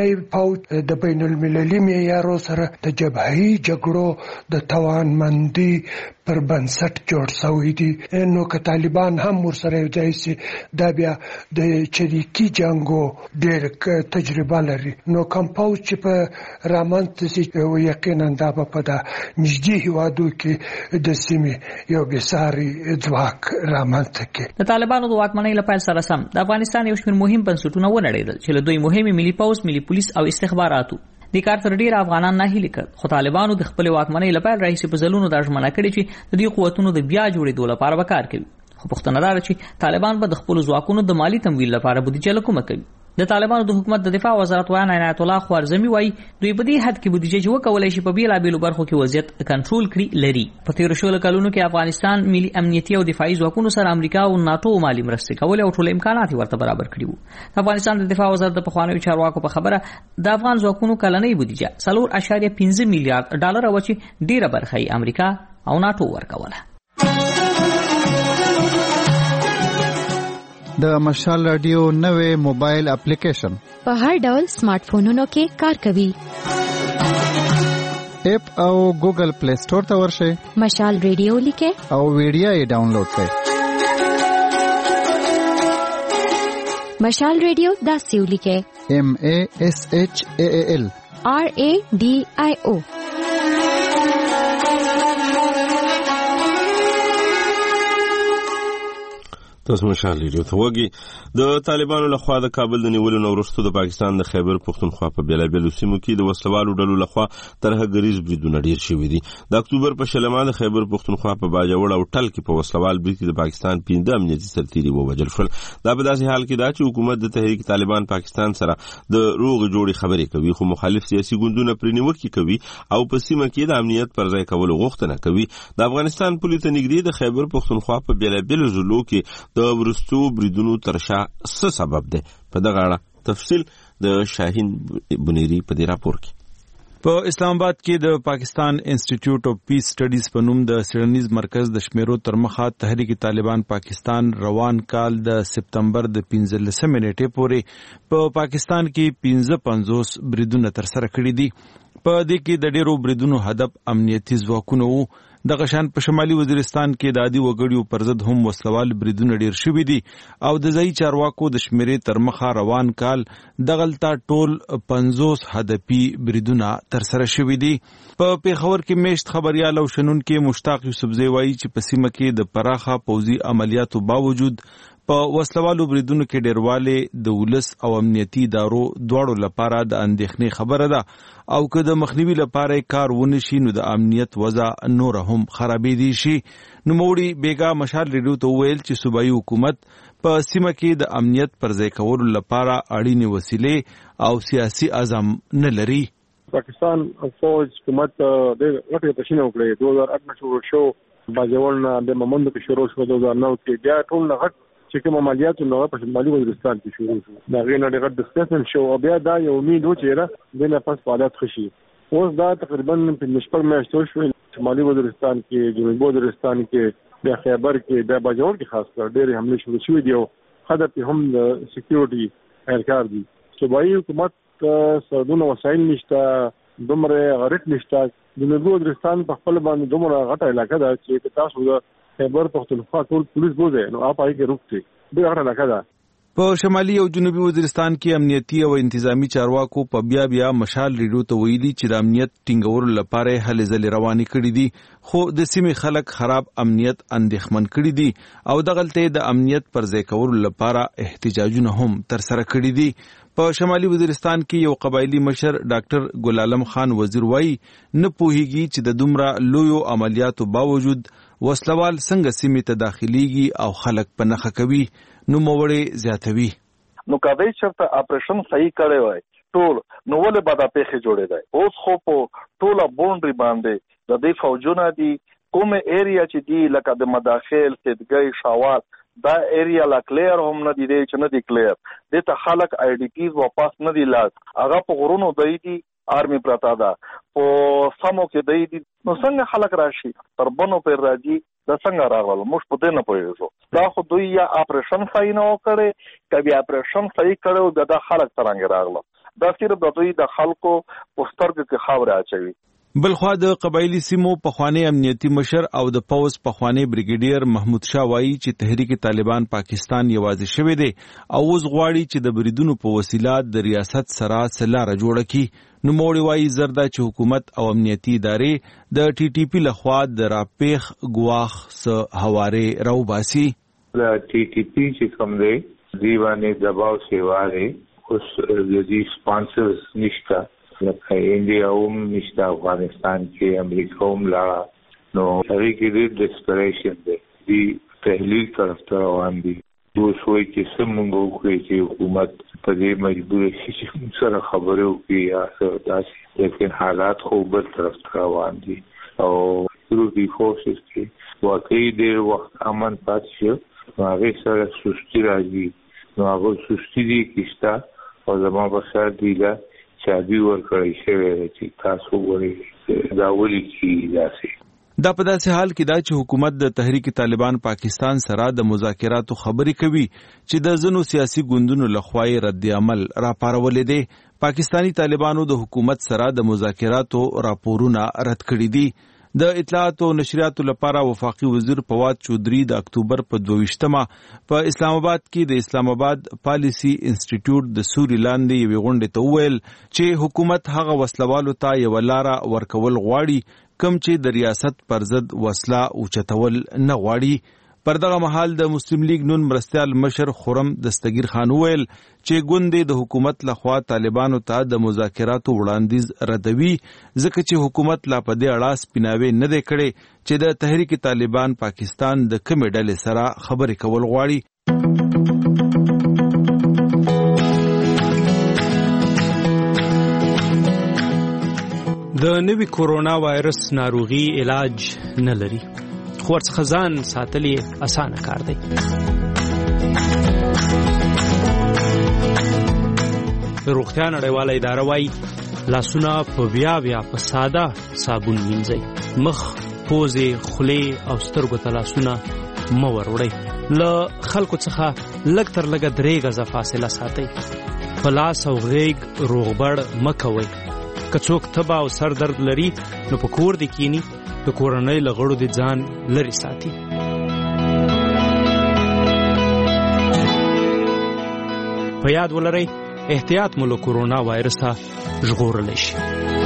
پوځ د بین المللي معیارو سره د جبهي جګړو د توانمندي پر بنسټ جوړ شوی دي. نو که طالبان هم ورسره یوځای شي دا بیا د چریکي جنگو ډېر تجربه لري. نو کوم پوځ چې په رامنځته شي یقینا دا به په دا نږدې هیوادو کې د سیمې یو بېساري ځواک رامنځته کړي. د طالبانو د واکمنۍ له پیل سره سم د افغانستان یو شمېر مهم بنسټونه ونړېدل چې له دوی مهمې ملي پوځ، ملي پولیس او استخباراتو. د کار تر ډیره افغانان ناهیلي کړ، خو طالبانو د خپل واکمنۍ لپاره راهیسې په ځلونو دا ژمنه کړې چې د دې قوتونو د بیا جوړېدو لپاره به کار کوي. خو پوښتنه دا ده چې طالبان به د خپلو ځواکونو د مالي تمویل لپاره بودیجه له کومه کوي. د طالبانو د حکومت د دفاع وزارت ویان عنایت الله خوارزمي وایي دوی په دې حد کې بودیجه چې وکولای شي په بیلابېلو برخو کې وضعیت کنټرول کړي لري. په تېرو شلو کلونو کې افغانستان ملي امنیتي او دفاعي ځواکونو سره امریکا او ناتو مالي مرستې کولې او ټول امکانات ورته برابر کړي وو. د افغانستان د دفاع وزارت د پخوانیو چارواکو په خبره د افغان ځواکونو کلنۍ بودیجه څلور اعشاریه پنځه میلیارډ ډالر وه چې ډېره برخه یې امریکا او ناتو ورکوله. د مشال رادیو نوې موبایل اپلیکیشن په هر ډول سمارټ فونونو کې کار کوي. اپ او ګوګل پلی سٹور ته ورشئ، مشال رادیو لیکئ او ویډیو یې ډاونلوډ کړئ. مشال رادیو داسې ولیکئ: ایم ای ایس ایچ ای ایل آر ای ډي آی او. تاسو مشال ریډیو ته وګورئ. د طالبانو لخوا د کابل د نیولو نه وروسته د پاکستان د خیبر پښتونخوا په بیلابېلو سیمو کې د وسلوالو ډلو لخوا ترهګریز بریدونه ډېر شوي دي. د اکتوبر په شلمه د خیبر پښتونخوا په باجوړ او ټل کې په وسلوال برید کې د پاکستان پنځه امنیتي سرتیري ووژل شول. دا په داسې حال کې ده چې حکومت د تحریک طالبان پاکستان سره د روغ جوړې خبرې کوي، خو مخالف سیاسي ګوندونه پرې نیوکې کوي او په سیمه کې د امنیت پر ځای کولو غوښتنه کوي. د افغانستان پولیس نږدې د خیبر پښتونخوا په بیلابېلو ضلعو کې د ورستو بریدونو ترشا څه سبب ده؟ په دغه اړه تفصیل د شاهین بنيري په دې راپور کې. په اسلام آباد کې د پاکستان انسټیټیوټ اف پیس سټډیز په نوم د څېړنیز مرکز د شمیرو تر مخه تحریک طالبان پاکستان روان کال د سپتمبر د پنځلسمې نیټې پورې په پاکستان کې پنځه پنځوس بریدونه ترسره کړي دي. په دې کې د ډېرو بریدونو هدف امنیتي ځواکونه وو. دغه شان په شمالي وزیرستان کې د عادي وګړیو پر ضد هم وسلوال بریدونه ډېر شوي دي او د ځایي چارواکو د شمیرې تر مخه روان کال دغلته ټول پنځوس هدفي بریدونه ترسره شوي دي. په پیښور کې میشت خبریال او شنونکي مشتاق یوسفزی وایي چې په سیمه کې د پراخه پوځي عملیاتو باوجود په وسلوالو بریدونو کې ډېروالی د ولس او امنیتي ادارو دواړو لپاره د اندېښنې خبره ده او که د مخنیوي لپاره کار ونه شي نو د امنیت وضع نور هم خرابېدی شي. نوموړي بیګا مشال ریډیو ته وویل چې صوبایي حکومت په سیمه کې د امنیت پر ځای کولو لپاره اړینې وسیلې او سیاسي عزم نه لري. پاکستان فوج حکومت د غټه تشنه وکړي دوه هزار اته شروع شو، باجوړ نه د ممند کې شروع شو، دوه هزار نو کې بیا ټول نه غټ چې کوم عملیات نو په شمالي وزیرستان کې شروع شو. دا غینه د غټ ډسکشن شو او بیا دا یو امید و چې را د نه پس فعالیت خشي. اوس دا تقریبا په نشپړ میاشتو شو شمالي وزیرستان کې، جنوبي وزیرستان کې، بیا خیبر کې، بیا باجوړ کې خاص کر ډېر حمله شروع شوې دي او هدف هم د سکیورټي اهلکار دي. صوبایي حکومت سردونه وسایل نشته، دومره غریق نشته. جنوبي وزیرستان په خپل باندې دومره غټه علاقه ده چې تاسو د خیبر پښتونخوا ټول پولیس بوزي نو اپ هغه کې روکتي ډېر غټه علاقه ده. په شمالي او جنوبي وزیرستان کې امنیتي او انتظامی چارواکو په بیا بیا مشال ریډیو ته ویلي چې د امنیت ټینګولو لپاره هلې ځلې روانې کړي دي، خو د سیمې خلک خراب امنیت اندېښمن کړي دي او دغلته د امنیت پر ځای کولو لپاره احتجاجونه هم ترسره کړي دي. په شمالي وزیرستان کې یو قبایلی مشر ډاکټر ګل عالم خان وزیر وایي نه پوهیږي چې د دومره لویو عملیاتو باوجود وسلوال څنګه سیمې ته داخليږي او خلک په نخښه کوي. نو موړې زیاتوي نو کدی چرته اپریشن صحیح کړی وای ټول نو ولې بعد پیښه جوړې دی. اوس خو په ټوله بونډري باندې د دې فوجونه دي کومه ایریا چې دی لکه د مداخل سیدګي شاوات دا ایریا لا کلیر هم نه دی چې نه دی کلیر د ته خلک آی ډی پیز واپس نه دی لاس هغه په غرونو دی دي آرمی پراته ده په سمو کې دی دي نو څنګه خلک راشي تر بنو پر راځي د څنګه راغلل موږ په دې نه پوهیږو. دا خو دوی یا اپریشن صحیح نه وکړي کبي اپریشن صحیح کړو د خلک څنګه راغله دا صرف د دوی د خلکو پسترګ کې خاور اچوي. بلخوا د قبایلی سیمو پخوانی امنیتي مشر او د پوز پخوانی بریګیډیر محمود شاه وایي چې تحریک طالبان پاکستان یوازې شوی دی او اوس غواړي چې د بریدونو په وسیله د ریاست سره سلاره جوړه کړي. نو موړي وایي زردا چې حکومت او امنیتي ادارې د ټي ټي پی لخوا د راپیخ ګواخ سه حواله راوباسي. د ټي ټي پی چې کوم دی دیوانه دباو سیواره اوس د دې سپانسرز نشته لکه انډیا هم نشته افغانستان کې امریکا هم لا نو هغه کې د ډیسپریشن دی دی تحلیل طرف ته روان دي. دوی شوي چې سمونږ وکړي چې حکومت په دې مجبور شي چې سره خبرو کې یا څه داسې لیکن حالات خو بل طرف ته روان دي او ضروري فورسز کې واقعي ډېر وخت امن پاتې شو نو هغه سره سستی راځي نو هغه سستی دي کېستا او زما په سر دی لا چابي ورکړی شوی چې تاسو ورې دا ولي کې داسې. دا په داسې حال کې دا چې حکومت د تحریک طالبان پاکستان سره د مذاکراتو خبرې کوي چې د ځینو سیاسي ګوندونو لخوا رد عمل راپارولې دي. پاکستانی طالبانو د حکومت سره د مذاکراتو راپورونه رد کړي دي. د اطلاعات او نشریاتو لپاره وفاقي وزیر فواد چودري د اکتوبر په دویشتمه په اسلام آباد کې د اسلام آباد پالیسی انسټیټیوټ د سوري لاندې یوې غونډې ته وویل چې حکومت هغه وسلوالو ته یو لاره ورکول غواړي کوم چې د ریاست پر ضد وسله اوچتول نه غواړي. پر دغه مهال د مسلم لیگ نون مرستیال مشر خرم دستگیر خان ویل چې ګوندې د حکومت لخوا طالبانو ته د مذاکراتو وړاندیز ردوي ځکه چې حکومت لا په دې اړه سپیناوی نه دی کړی چې د تحریک طالبان پاکستان د کومې ډلې سره خبرې کول غواړي. د نوي کورونا وایرس ناروغي علاج نه لري خو ورڅخه ځان ساتل یې اسانه کار دی. روغتیا نړیواله اداره وایي لاسونه په بیا بیا په ساده صابون وینځئ. مخ، پوزې، خولې او سترګو ته لاسونه مه وروړئ. له خلکو څخه لږ تر لږه درې غزه فاصله ساتئ. په لاس او غیږ روغبړ مه کوئ. که څوک تبه او سر درد لري نو په کور دې کینی د کورنۍ له غړو دې ځان لرې ساتي. په یاد ولرئ احتیاط مو له کورونا وایرسه ژغورلی شي.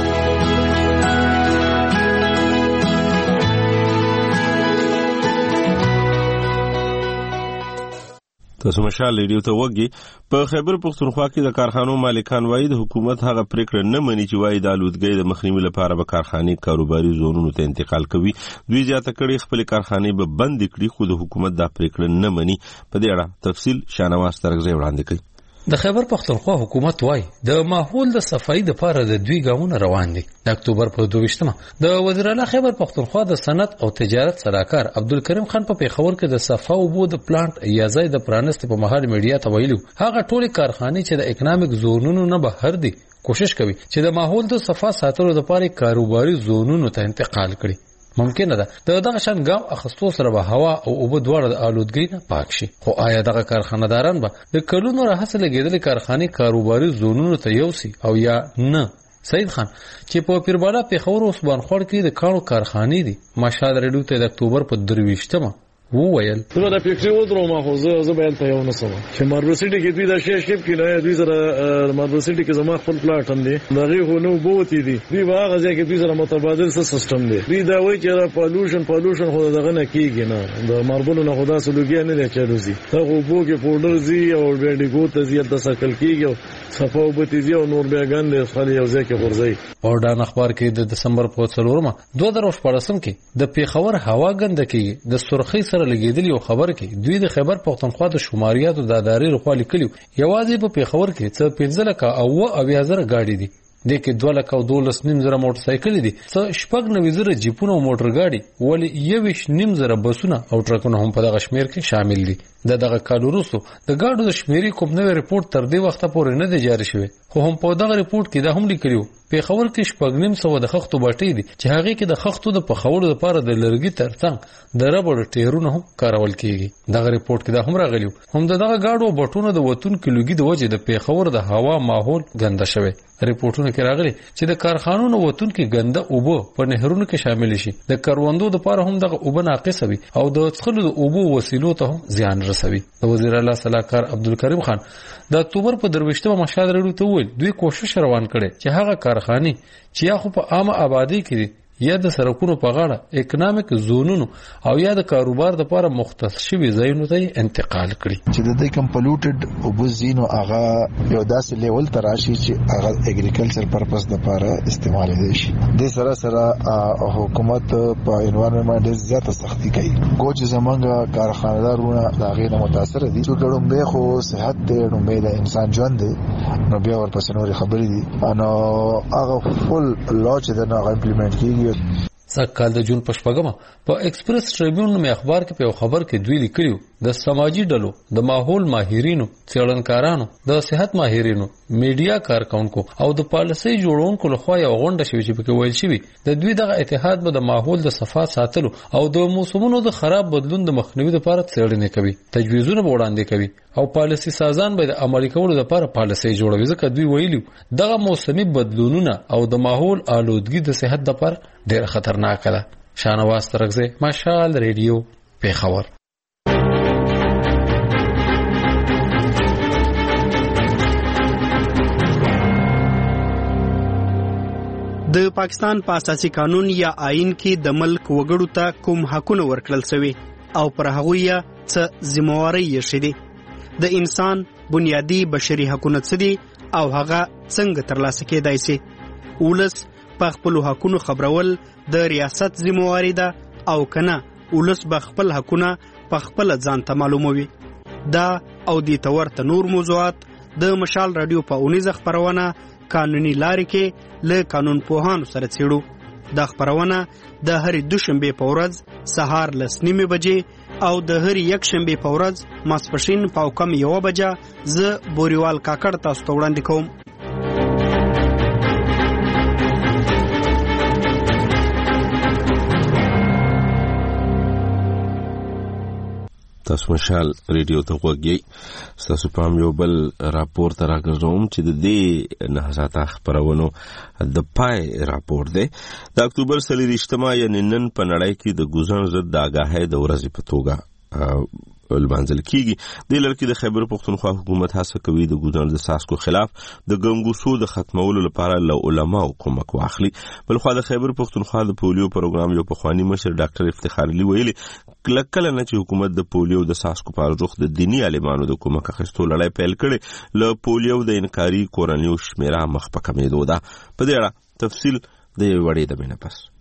تاسو مشال ریډیو ته وګورئ. په خیبر پختونخوا کې د کارخانو مالکان وایي د حکومت هغه پریکړه نه مني چې وایي د آلودګۍ د مخنیوي لپاره به کارخانې کاروباري زونونو ته انتقال کوي. دوی زیاته کړي خپل کارخانې به بند کړي خو د حکومت دا پریکړه نه مني. په دې اړه تفصیل شانواز ترغزي وړاندې کوي. د خیبر پختونخوا حکومت وایي د ماحول د صفایي لپاره د دوی ګامونه روان دي. د اکتوبر په دویشتمه د وزیر اعلی خیبر پختونخوا د صنعت او تجارت سلاکار عبدالکریم خان په پیښور کې د صفا او بو د پلانټ یا ځای د پرانست په مهال میډیا ته ویلو هغه ټولې کارخانې چې د اکونومیک زونونو نه بهر دي کوشش کوي چې د ماحول د صفا ساتلو لپاره کاروباري زونونو ته انتقال کړي. ممکن ده د دغه شان ګام اخستو سره به هوا او اوبه دواړه د آلودګۍ نه پاک شي. خو آیا دغه کارخانه‌داران به د کلونو راهیسې لګېدلې کارخانې کاروباري زونونو ته یوسي او یا نه؟ سید خان چې په پیربالا پیښور او سبانخوړ کې د کانو کارخانې دي ماشاءالله ریډیو ته د اکتوبر په درویشتمه وویل نو د فیکټری ودرو ما خو زه زه بیان ته یو نه سم چې ماربل سټي کې دوی د شې شپ کې نه دوی سره ماربل سټي کې زما خپل پلاټ هم دي دغه خو نو بوتي دي دوی واغه ځکه دوی سره متبادل سیستم دی. دوی دا وایي چې پالوشن پالوشن خو دغه نه کیږي نه د ماربل نه خدا سلوګي نه لري چلوزي هغه بو کې پودر زی او بیډي ګو ته زیات د سکل کیږي صفه او بتیزي او نور بیاګان د خالي یو ځکه ورځي. اورډان اخبار کې د دسمبر په څلورمه دوه زره شپږم کې د پیښور هوا ګنده کې د سرخی سره لګیدلی او خبر کې دوی د خیبر پختونخوا د شماریاتو د ادارې رخوا لیکلو یوازې په پیښور کې څه پنځه لکه او اویا زره گاډي دي د کې دوه لکه او دولس نیم زره موټر سایکل دي څه شپږ نوي زره جیپونه او موټر گاډي ولې یوش نیم زره بسونه او ټرکونه هم په دغه شمیر کې شامل دي. د دغه کال وروسته د گاډو د شمیرې کوم نوې ریپورت تر دې وخته پورې نه دی جاری شوی خو هم په دغه ریپورت کې دا هم لیکلو په خبر کې شپږنیم سو د خښتو باټي دي چې هغه کې د خښتو د پخولو لپاره د لرګي ترڅنګ د ربړ ټیرونه هم کارول کیږي دغه ریپورت کې دا هم راغلیو هم دغه گاډو بټونو د وتون کې لګي د وجه د پیښور د هوا ماحول ګنده شوی ریپورتونه کې راغلي چې د کارخانونو وتون کې ګنده اوبه په نهرونو کې شامل شي د کروندو لپاره هم دغه اوبه ناقص وي او د څښلو د اوبو وسیلو ته هم زیان رسوي د وزیر اعلی صلاحکار عبدالکریم خان د اکتوبر په درويشتمه مشال راډیو ته ویل دوی کوشش روان کړي چې هغه کارخانه چې یا خو په عامه آبادی کې یا د سرکونو په غاړه اکونومیک زونونو او یا د کاروبار لپاره مختص شوی ځایونو ته انتقال کړي چې د دې کم پلوټډ او بزینو هغه یو داسې لیول تراشي چې هغه اګریکلچر پرپس لپاره استعمال دي شي د سره سره حکومت په انوایرنمنت زیاته سختی کوي کوچ زمونږ کارخانه‌دارونه دا غیر متاثر دي چې ګړم به خو صحت دې نو د انسان ژوند دی نو بیا ورپسې نور خبرې دي نو هغه فل لاچ د نه امپلیمنٹ کیږي سکهال د جون پښپګما په ایکسپریس ټریبیون نومي اخبار کې په خبر کې دوی لیکلیو د سماجی ډلو د ماحول ماهرینو څېړنکارانو د صحت ماهرینو میډیا کارکونکو او د پالیسي جوړونکو لخوا یو غونډه شوې چې پکې ویل شوی د دوی دغه اتحاد به د ماحول د صفات ساتلو او د موسمونو د خراب بدلون د مخنیوي لپاره څېړنې کوي تجویزونه وړاندې کوي او پالیسي سازان به د عملي کولو لپاره پالیسي جوړوي ځکه دوی ویلي دغه موسمي بدلونونه او د ماحول آلودګي د صحت لپاره ډېر خطرناک ده شانواز ترغزه مشال ریډیو پیښور د پاکستان په اساسي قانون یا آئین کې د ملک وګړو ته کوم حقونه ورکړل شوی او پر هغه یې څه ذمہواری یې شېدي د انسان بنیادی بشري حقونه څه دي او هغه څنګه ترلاسه کېدای شي ولس په خپل حقونو خبرول د ریاست ذمہواری ده او کنه ولس به خپل حقونه په خپل ځان ته معلوموي دا او د تورته نور موضوعات د مشال رادیو په اونیزه خبرونه قانوني لارې کې له قانون پوهانو سره څېړو دا خبرونه د هرې دوشنبه په ورځ سهار لس نیمې بجې او د هرې یکشنبه په ورځ ماسپښین په کم یو بجه زه بوریوال کاکړ تاسو ته وړاندې کوم تاسو مشال ریډیو ته وګورئ تاسو پام یو بل راپور تر راغلم چې د دې نهضت خبرونو د پای راپور دی د اکتوبر سلیریشتما یعنی نن په نړۍ کې د ګوزن ضد د آگاهۍ د ورځې په توګه لمانځل کیږي د لړکی د خیبر پختونخوا حکومت هڅه کوي د ګوزن د ساسکو خلاف د ګنګوسو د ختمولو لپاره له علماو کومک واخلي بل خو د خیبر پختونخوا د پولیو پروګرام یو پخوانی مشر ډاکټر افتخار علي ویلي کله نه چې حکومت د پولیو د ساسکو په اړه د دینی عالمانو د کومک اخیستو لړۍ پیل کړي له پولیو د انکاري کورنیو شمیره مخ په کمیدو ده په دې اړه تفصیل د وړې د مینه پس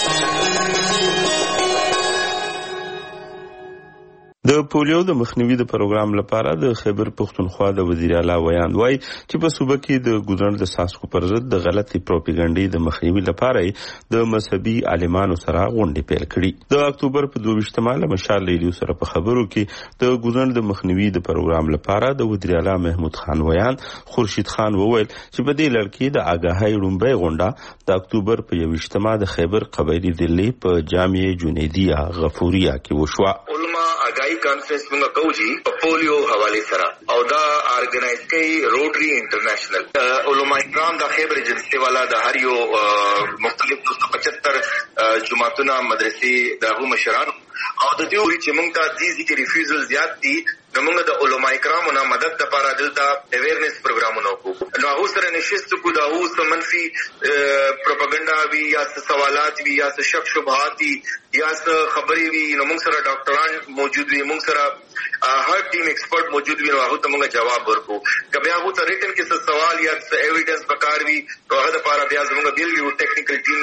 د پولیو د مخنیوي د پروګرام لپاره د خیبر پختونخوا د وزیر اعلی ویاند وای چې په صوبه کې د ګوزن د ساسکو پر ضد د غلطي پروپاګاندا د مخنیوي لپاره د مذهبي عالمانو سره غونډې پیل کړې د اکتوبر په دوه له مشال ریډیو سره په خبرو کې د ګوزن د مخنیوي د پروګرام لپاره د وزیر اعلی محمود خان ویاند خورشید خان وویل چې په دې لړ د آگاهۍ رومبه غونډه د اکتوبر په یوشتمه د خیبر قبایلی دلی په جامع جنیدیه غفوریا کې وشوه آگاہی کانفرنس منگا کو جی پولیو حوالے سرا او دا آرگنائز کئی روٹری انٹرنیشنل علماء اکرام دا خیبر ایجنسی والا دا ہر یو مختلف دو سو پچہتر جماعتنا مدرسی دا ہو مشران او د دې وی چې موږ ته دې کې ریفیوزل زیات دي نو موږ د علماء کرامو نه مدد لپاره دلته اویرنس پروګرامونه وکړو نو هغه سره نشست کو دا اوس منفي پروپاګاندا وی یا سوالات وی یا شک شبهات یا خبري وی نو موږ سره ډاکټران موجود وي موږ سره هر ټیم ایکسپرټ موجود وي نو هغه ته موږ جواب ورکو کبه هغه ته ریټن کې څه سوال یا ایویډنس پکار وی نو هغه لپاره بیا زموږ بیل یو ټیکنیکل ټیم دی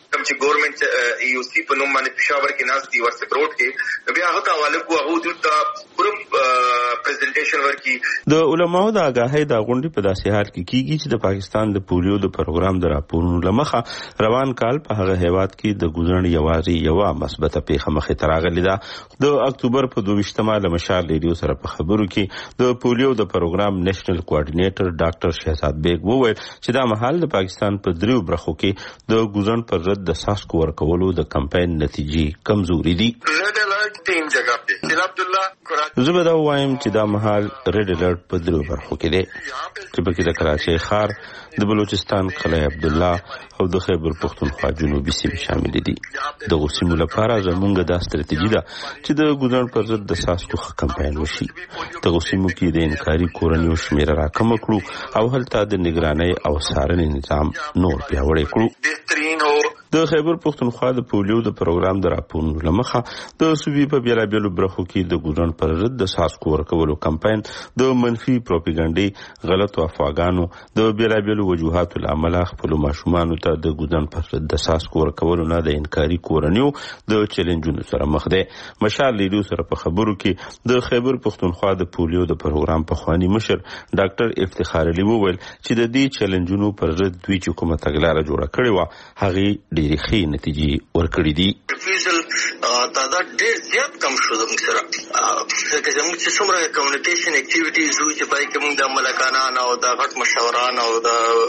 کوم چې ګورنمنت یو سی په نوم باندې پېښور کې ناس دی ورسک روډ کې بیا هغه حواله کو هغه د ګروپ پریزنټیشن ورکی د علماو د آگاهۍ د غونډې په داسې حال کې کیږي چې د پاکستان د پولیو د پروګرام د راپورونو لمخه روان کال په هغه هیواد کې د ګوزن یوازې یو مثبته پیښه مخې ته راغلې ده. د اکتوبر په دوه له مشال ریډیو سره په خبرو کې د پولیو د پروګرام نېشنل کوارډینیټر ډاکټر شهزاد بیگ وویل چې دا مهال د پاکستان په دریو برخو کې د ګوزن پر ضد د ساسکو ورکولو د کمپاین نتیجې کمزوري دي. تین جگہ په جناب الله زه به دا وایم چې دا مهال ریډ الرټ په دریو برخو کې دی چې پکې د کراچۍ ښار، د بلوچستان قلعه عبدالله او د خیبر پختونخوا جنوبي سیمې شامل دي. دغه سیمو لپاره زموږ دا ستراتیژي ده چې د ګوزن پر ضد د ساسکو کمپاین وشي. دغه سیمو کې د انکاري کورنیو شمیره راکم کړو او هلته د نگرانۍ او څارنې نظام نور پیاوړی کړو. د خیبر پختونخوا د پولیو د پروګرام د راپورونو لمخه د صوبې په بیلابیلو برخو کې د ګوزن پر ضد د ساسکو ورکولو کمپاین د منفي پروپاګاندا، غلط افواګانو، د بیلابیلو وجوهاتو لامل خپل ماشومان ته د ګوزن پر ضد د ساسکو ورکولو نه د انکاري کورنیو د چیلنجونو سره مخ دی. مشال لیدو سره په خبرو کې د خیبر پختونخوا د پولیو د پروګرام په خواني مشر ډاکټر افتخار علي وویل چې د دې چیلنجونو پر ضد دوی چې کومه تګلاره جوړه کړې و هغه ډېرې ښې نتیجې ورکړې دي. تعداد ډېر زیات کم شو زموږ سره، ځکه زموږ چې څومره کمیونیکیشن اکټیویټیز وو چې پای کې موږ د ملکانان او د غټ مشاوران او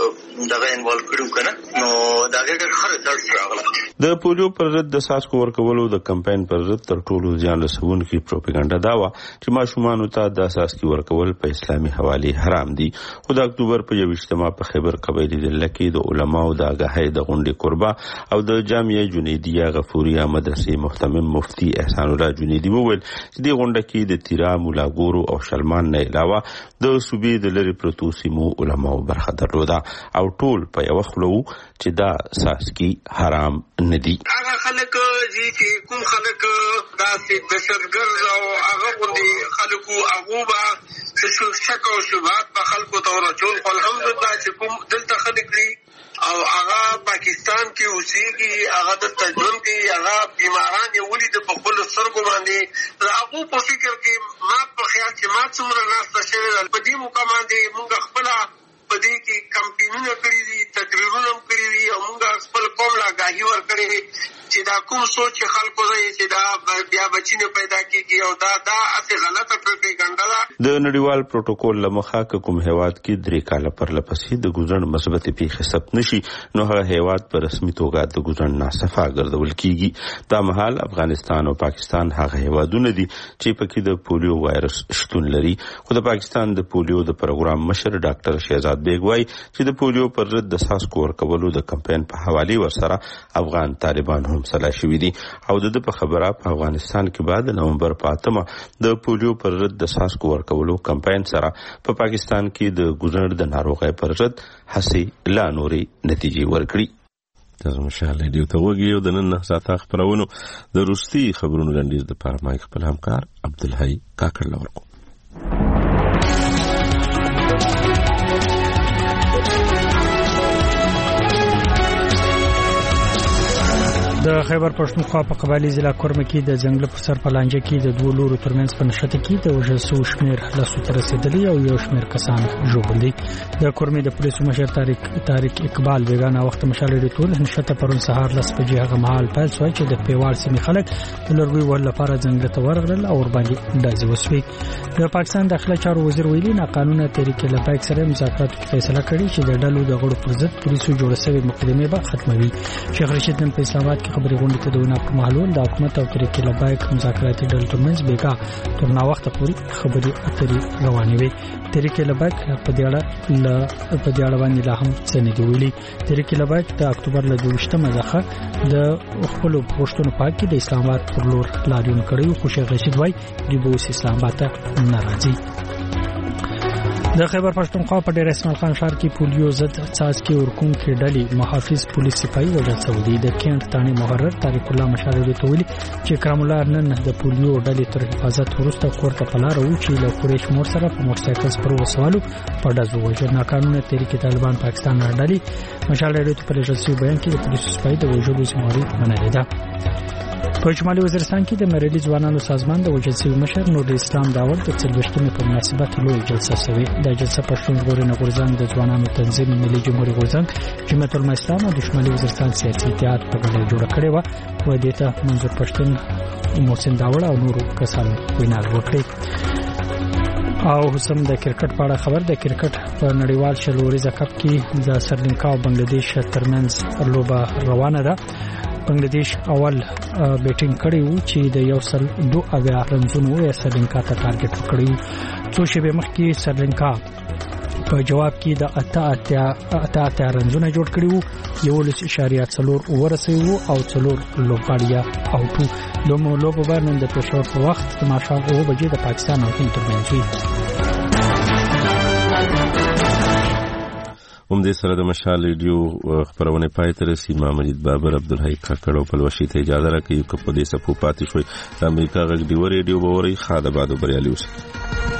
د دغه انوالو کړو کنه، نو دا ډېر ښه رزلټ راغله. د پولیو پر ضد د ساسکو ورکولو د کمپاین پر ضد تر ټولو زیان رسونکي پروپاګاندا دا و چې ماشومانو ته د ساسکي ورکول په اسلامي حواله حرام دي. خو د اکتوبر په یوویشتمه په خیبر قبایلی ضلع کې د علماو د آگاهۍ د غونډې قربا او د جامعه جنیدیه غفوریه مدرسې محتمم مفتی احسان الله جنیدی وویل چې د غونډه کې د تیرا، مولاګورو او شلمان نه علاوه د صوبې د لری پروتو سیمو علماو برخه درلوده او ټول په یو خلو چې دا ساسکي حرام ندي. هغه خلک چې کوم خلک داسې دهشتګرد او هغه غوندي خلکو هغه به شک او شبهات په خلکو ته ورچول، الحمدلله چې کوم دلته خلک دي او هغه پاکستان کې اوسېږي، هغه د تجربه کې هغه بیماران یې ولید په خپل سترګو باندې، هغه په فکر کې ما په خیال چې ما څومره ناسته شوې په دې موقع باندې موږ خپل په دې کې کمپینونه کړی دي، تقریرونه هم کړی دي او موږ خپل قوم لا آگاهي ورکړې چې دا کوم سوچ خلکو دی چې دا بیا بچی نه پیدا کیږي او دا دا اته غلطه پروپاګاندا ده. د نړیوال پروتوکول لمخه کوم هیواد کې درې کاله پر لپسې د ګوزن مثبت پیښه ثبت نشي نو هغه هیواد په رسمي توګه د ګوزن ناصفه ګرځول کیږي. دا مهال افغانستان او پاکستان هغه هیوادونه دي چې پکې د پولیو وایرس شتون لري. خو د پاکستان د پولیو د پروګرام مشر ډاکټر شهزاد بیگ وايي چې د پولیو پر ضد د ساسکو ورکولو د کمپاین په حواله ورسره افغان طالبان هم سلا شوي دي او د په خبره په افغانستان کې بعد نومبر په اتمه د پولیو پر ضد د ساسکو ورکولو کمپاین سره په پاکستان کې د ګوزن د ناروغۍ پر ضد هڅې لا نوري نتیجې ورکړي. تاسو مشاله دی ته وګورئ یو د نن ساعته خبرونو د روسي خبرونو لنډیز د پاره مایک خپل همکار عبدالحی کاکړ لورکو. د خیبر پښتونخوا په قبایلی ضلع کورمه کې د ځنګل پر سر پلانجه کې د دوه لورو ترمنځ په نښته کې د وژل شوو شمېر لسو ته رسېدلی او یو شمېر کسان ژوبل دي. د کورمې د پولیسو مشر طارق طارق اقبال بیګانه وخت مشال ریټول نښته پرون سهار لس بجې هغه مهال پیل شوی چې د پیوال سیمې خلک د لرګي ور لپاره ځنګل ته ورغلل او ور باندې ډازې وسوي. د پاکستان داخله چارو وزیر ویلي ناقانونه طریقې له پاک سره مذاکرات کې فیصله کړې چې د ډلو د غړو پر ضد پولیسو جوړ شوی مقدمه به ختموي. شیخ رشید نن په اسلام آباد کې خبري غونډه کې د په محلول د حکومت او طریقې له پاک مذاکرات ډلو ترمنځ بیګا تر نا وخت پورې خبري اترې روانې وي. طریقې له پاک په دې اړه ل په دې اړه باندې لا هم څه نه دی ویلي. طریقې له پاک د اکتوبر له دوه مزخه د خپل پښتون پاک کې د اسلام آباد پر لور لاریون کړی خو شیخ رشید وای د بوس اسلام آباد ته ناراضي. د خیبر پښتونخوا په ډیر اسماعیل خان ښار کې پولیو ضد څاڅکي ورکوونکي ډلې محافظ پولیس سپایي وژل شوي دي. د کینټ تاني محرر طارق الله مشاهده تویل چې کرام الله نن د پولیو ډلې تر حفاظت وروسته کور ته پلار و چې له قریش مور سره په موټر سایکل پر وسوالو په ډزو وژل. ناقانونه تحریک طالبان پاکستان ډلې مشاهده ته په رسمي بیان کې د پولیس سپایي د وژلو ذمہواری منلې ده. په شمالي وزیرستان کې د مریلي ځوانانو سازمان د وژل شوي مشر نور اسلام داول د څلوېښتمې په مناسبت لوی جلسه شوې. د جلسه پښتون ژغورنې غورځنګ د ځوانانو تنظیم ملي جمهوریت غورځنګ جمعیت الاسلام او د شمالي وزیرستان سیاسي اتحاد په ګډه جوړه کړې و. و دې ته منظور پښتون محسن داول او نورو کسانو وینا وکړه. او هم د کرکټ په اړه خبر. د کرکټ په نړیوال شلوريزه کپ کې د سریلانکا او بنگلاديش ترمنځ لوبه روانه ده. بنگلاديش اول بیټینګ کړی و چې د یو سل دوه اویا رنزونو یې سریلانکا ته ټارګټ کړی. څو شېبې مخکې سریلانکا په جواب کې د اته اتیا اته اتیا رنزونه جوړ کړی وو. یولس اشاریه څلور ورسوي وو او څلور لوبغاړي اوټو. دومره لوبه به نن د پېښور په وخت د ماښام اوه بجې د پاکستان او هند ترمنځ وي. هم دې سره د مشال ریډیو خبرونه پای ته رسي. ما مجید بابر عبدالحی کاکړ او پلوشي ته اجازه راکړي چې په دې صفو پاتې شوي. د امریکا غږ دی ریډیو باوري خاله بادو بریالي اوسئ.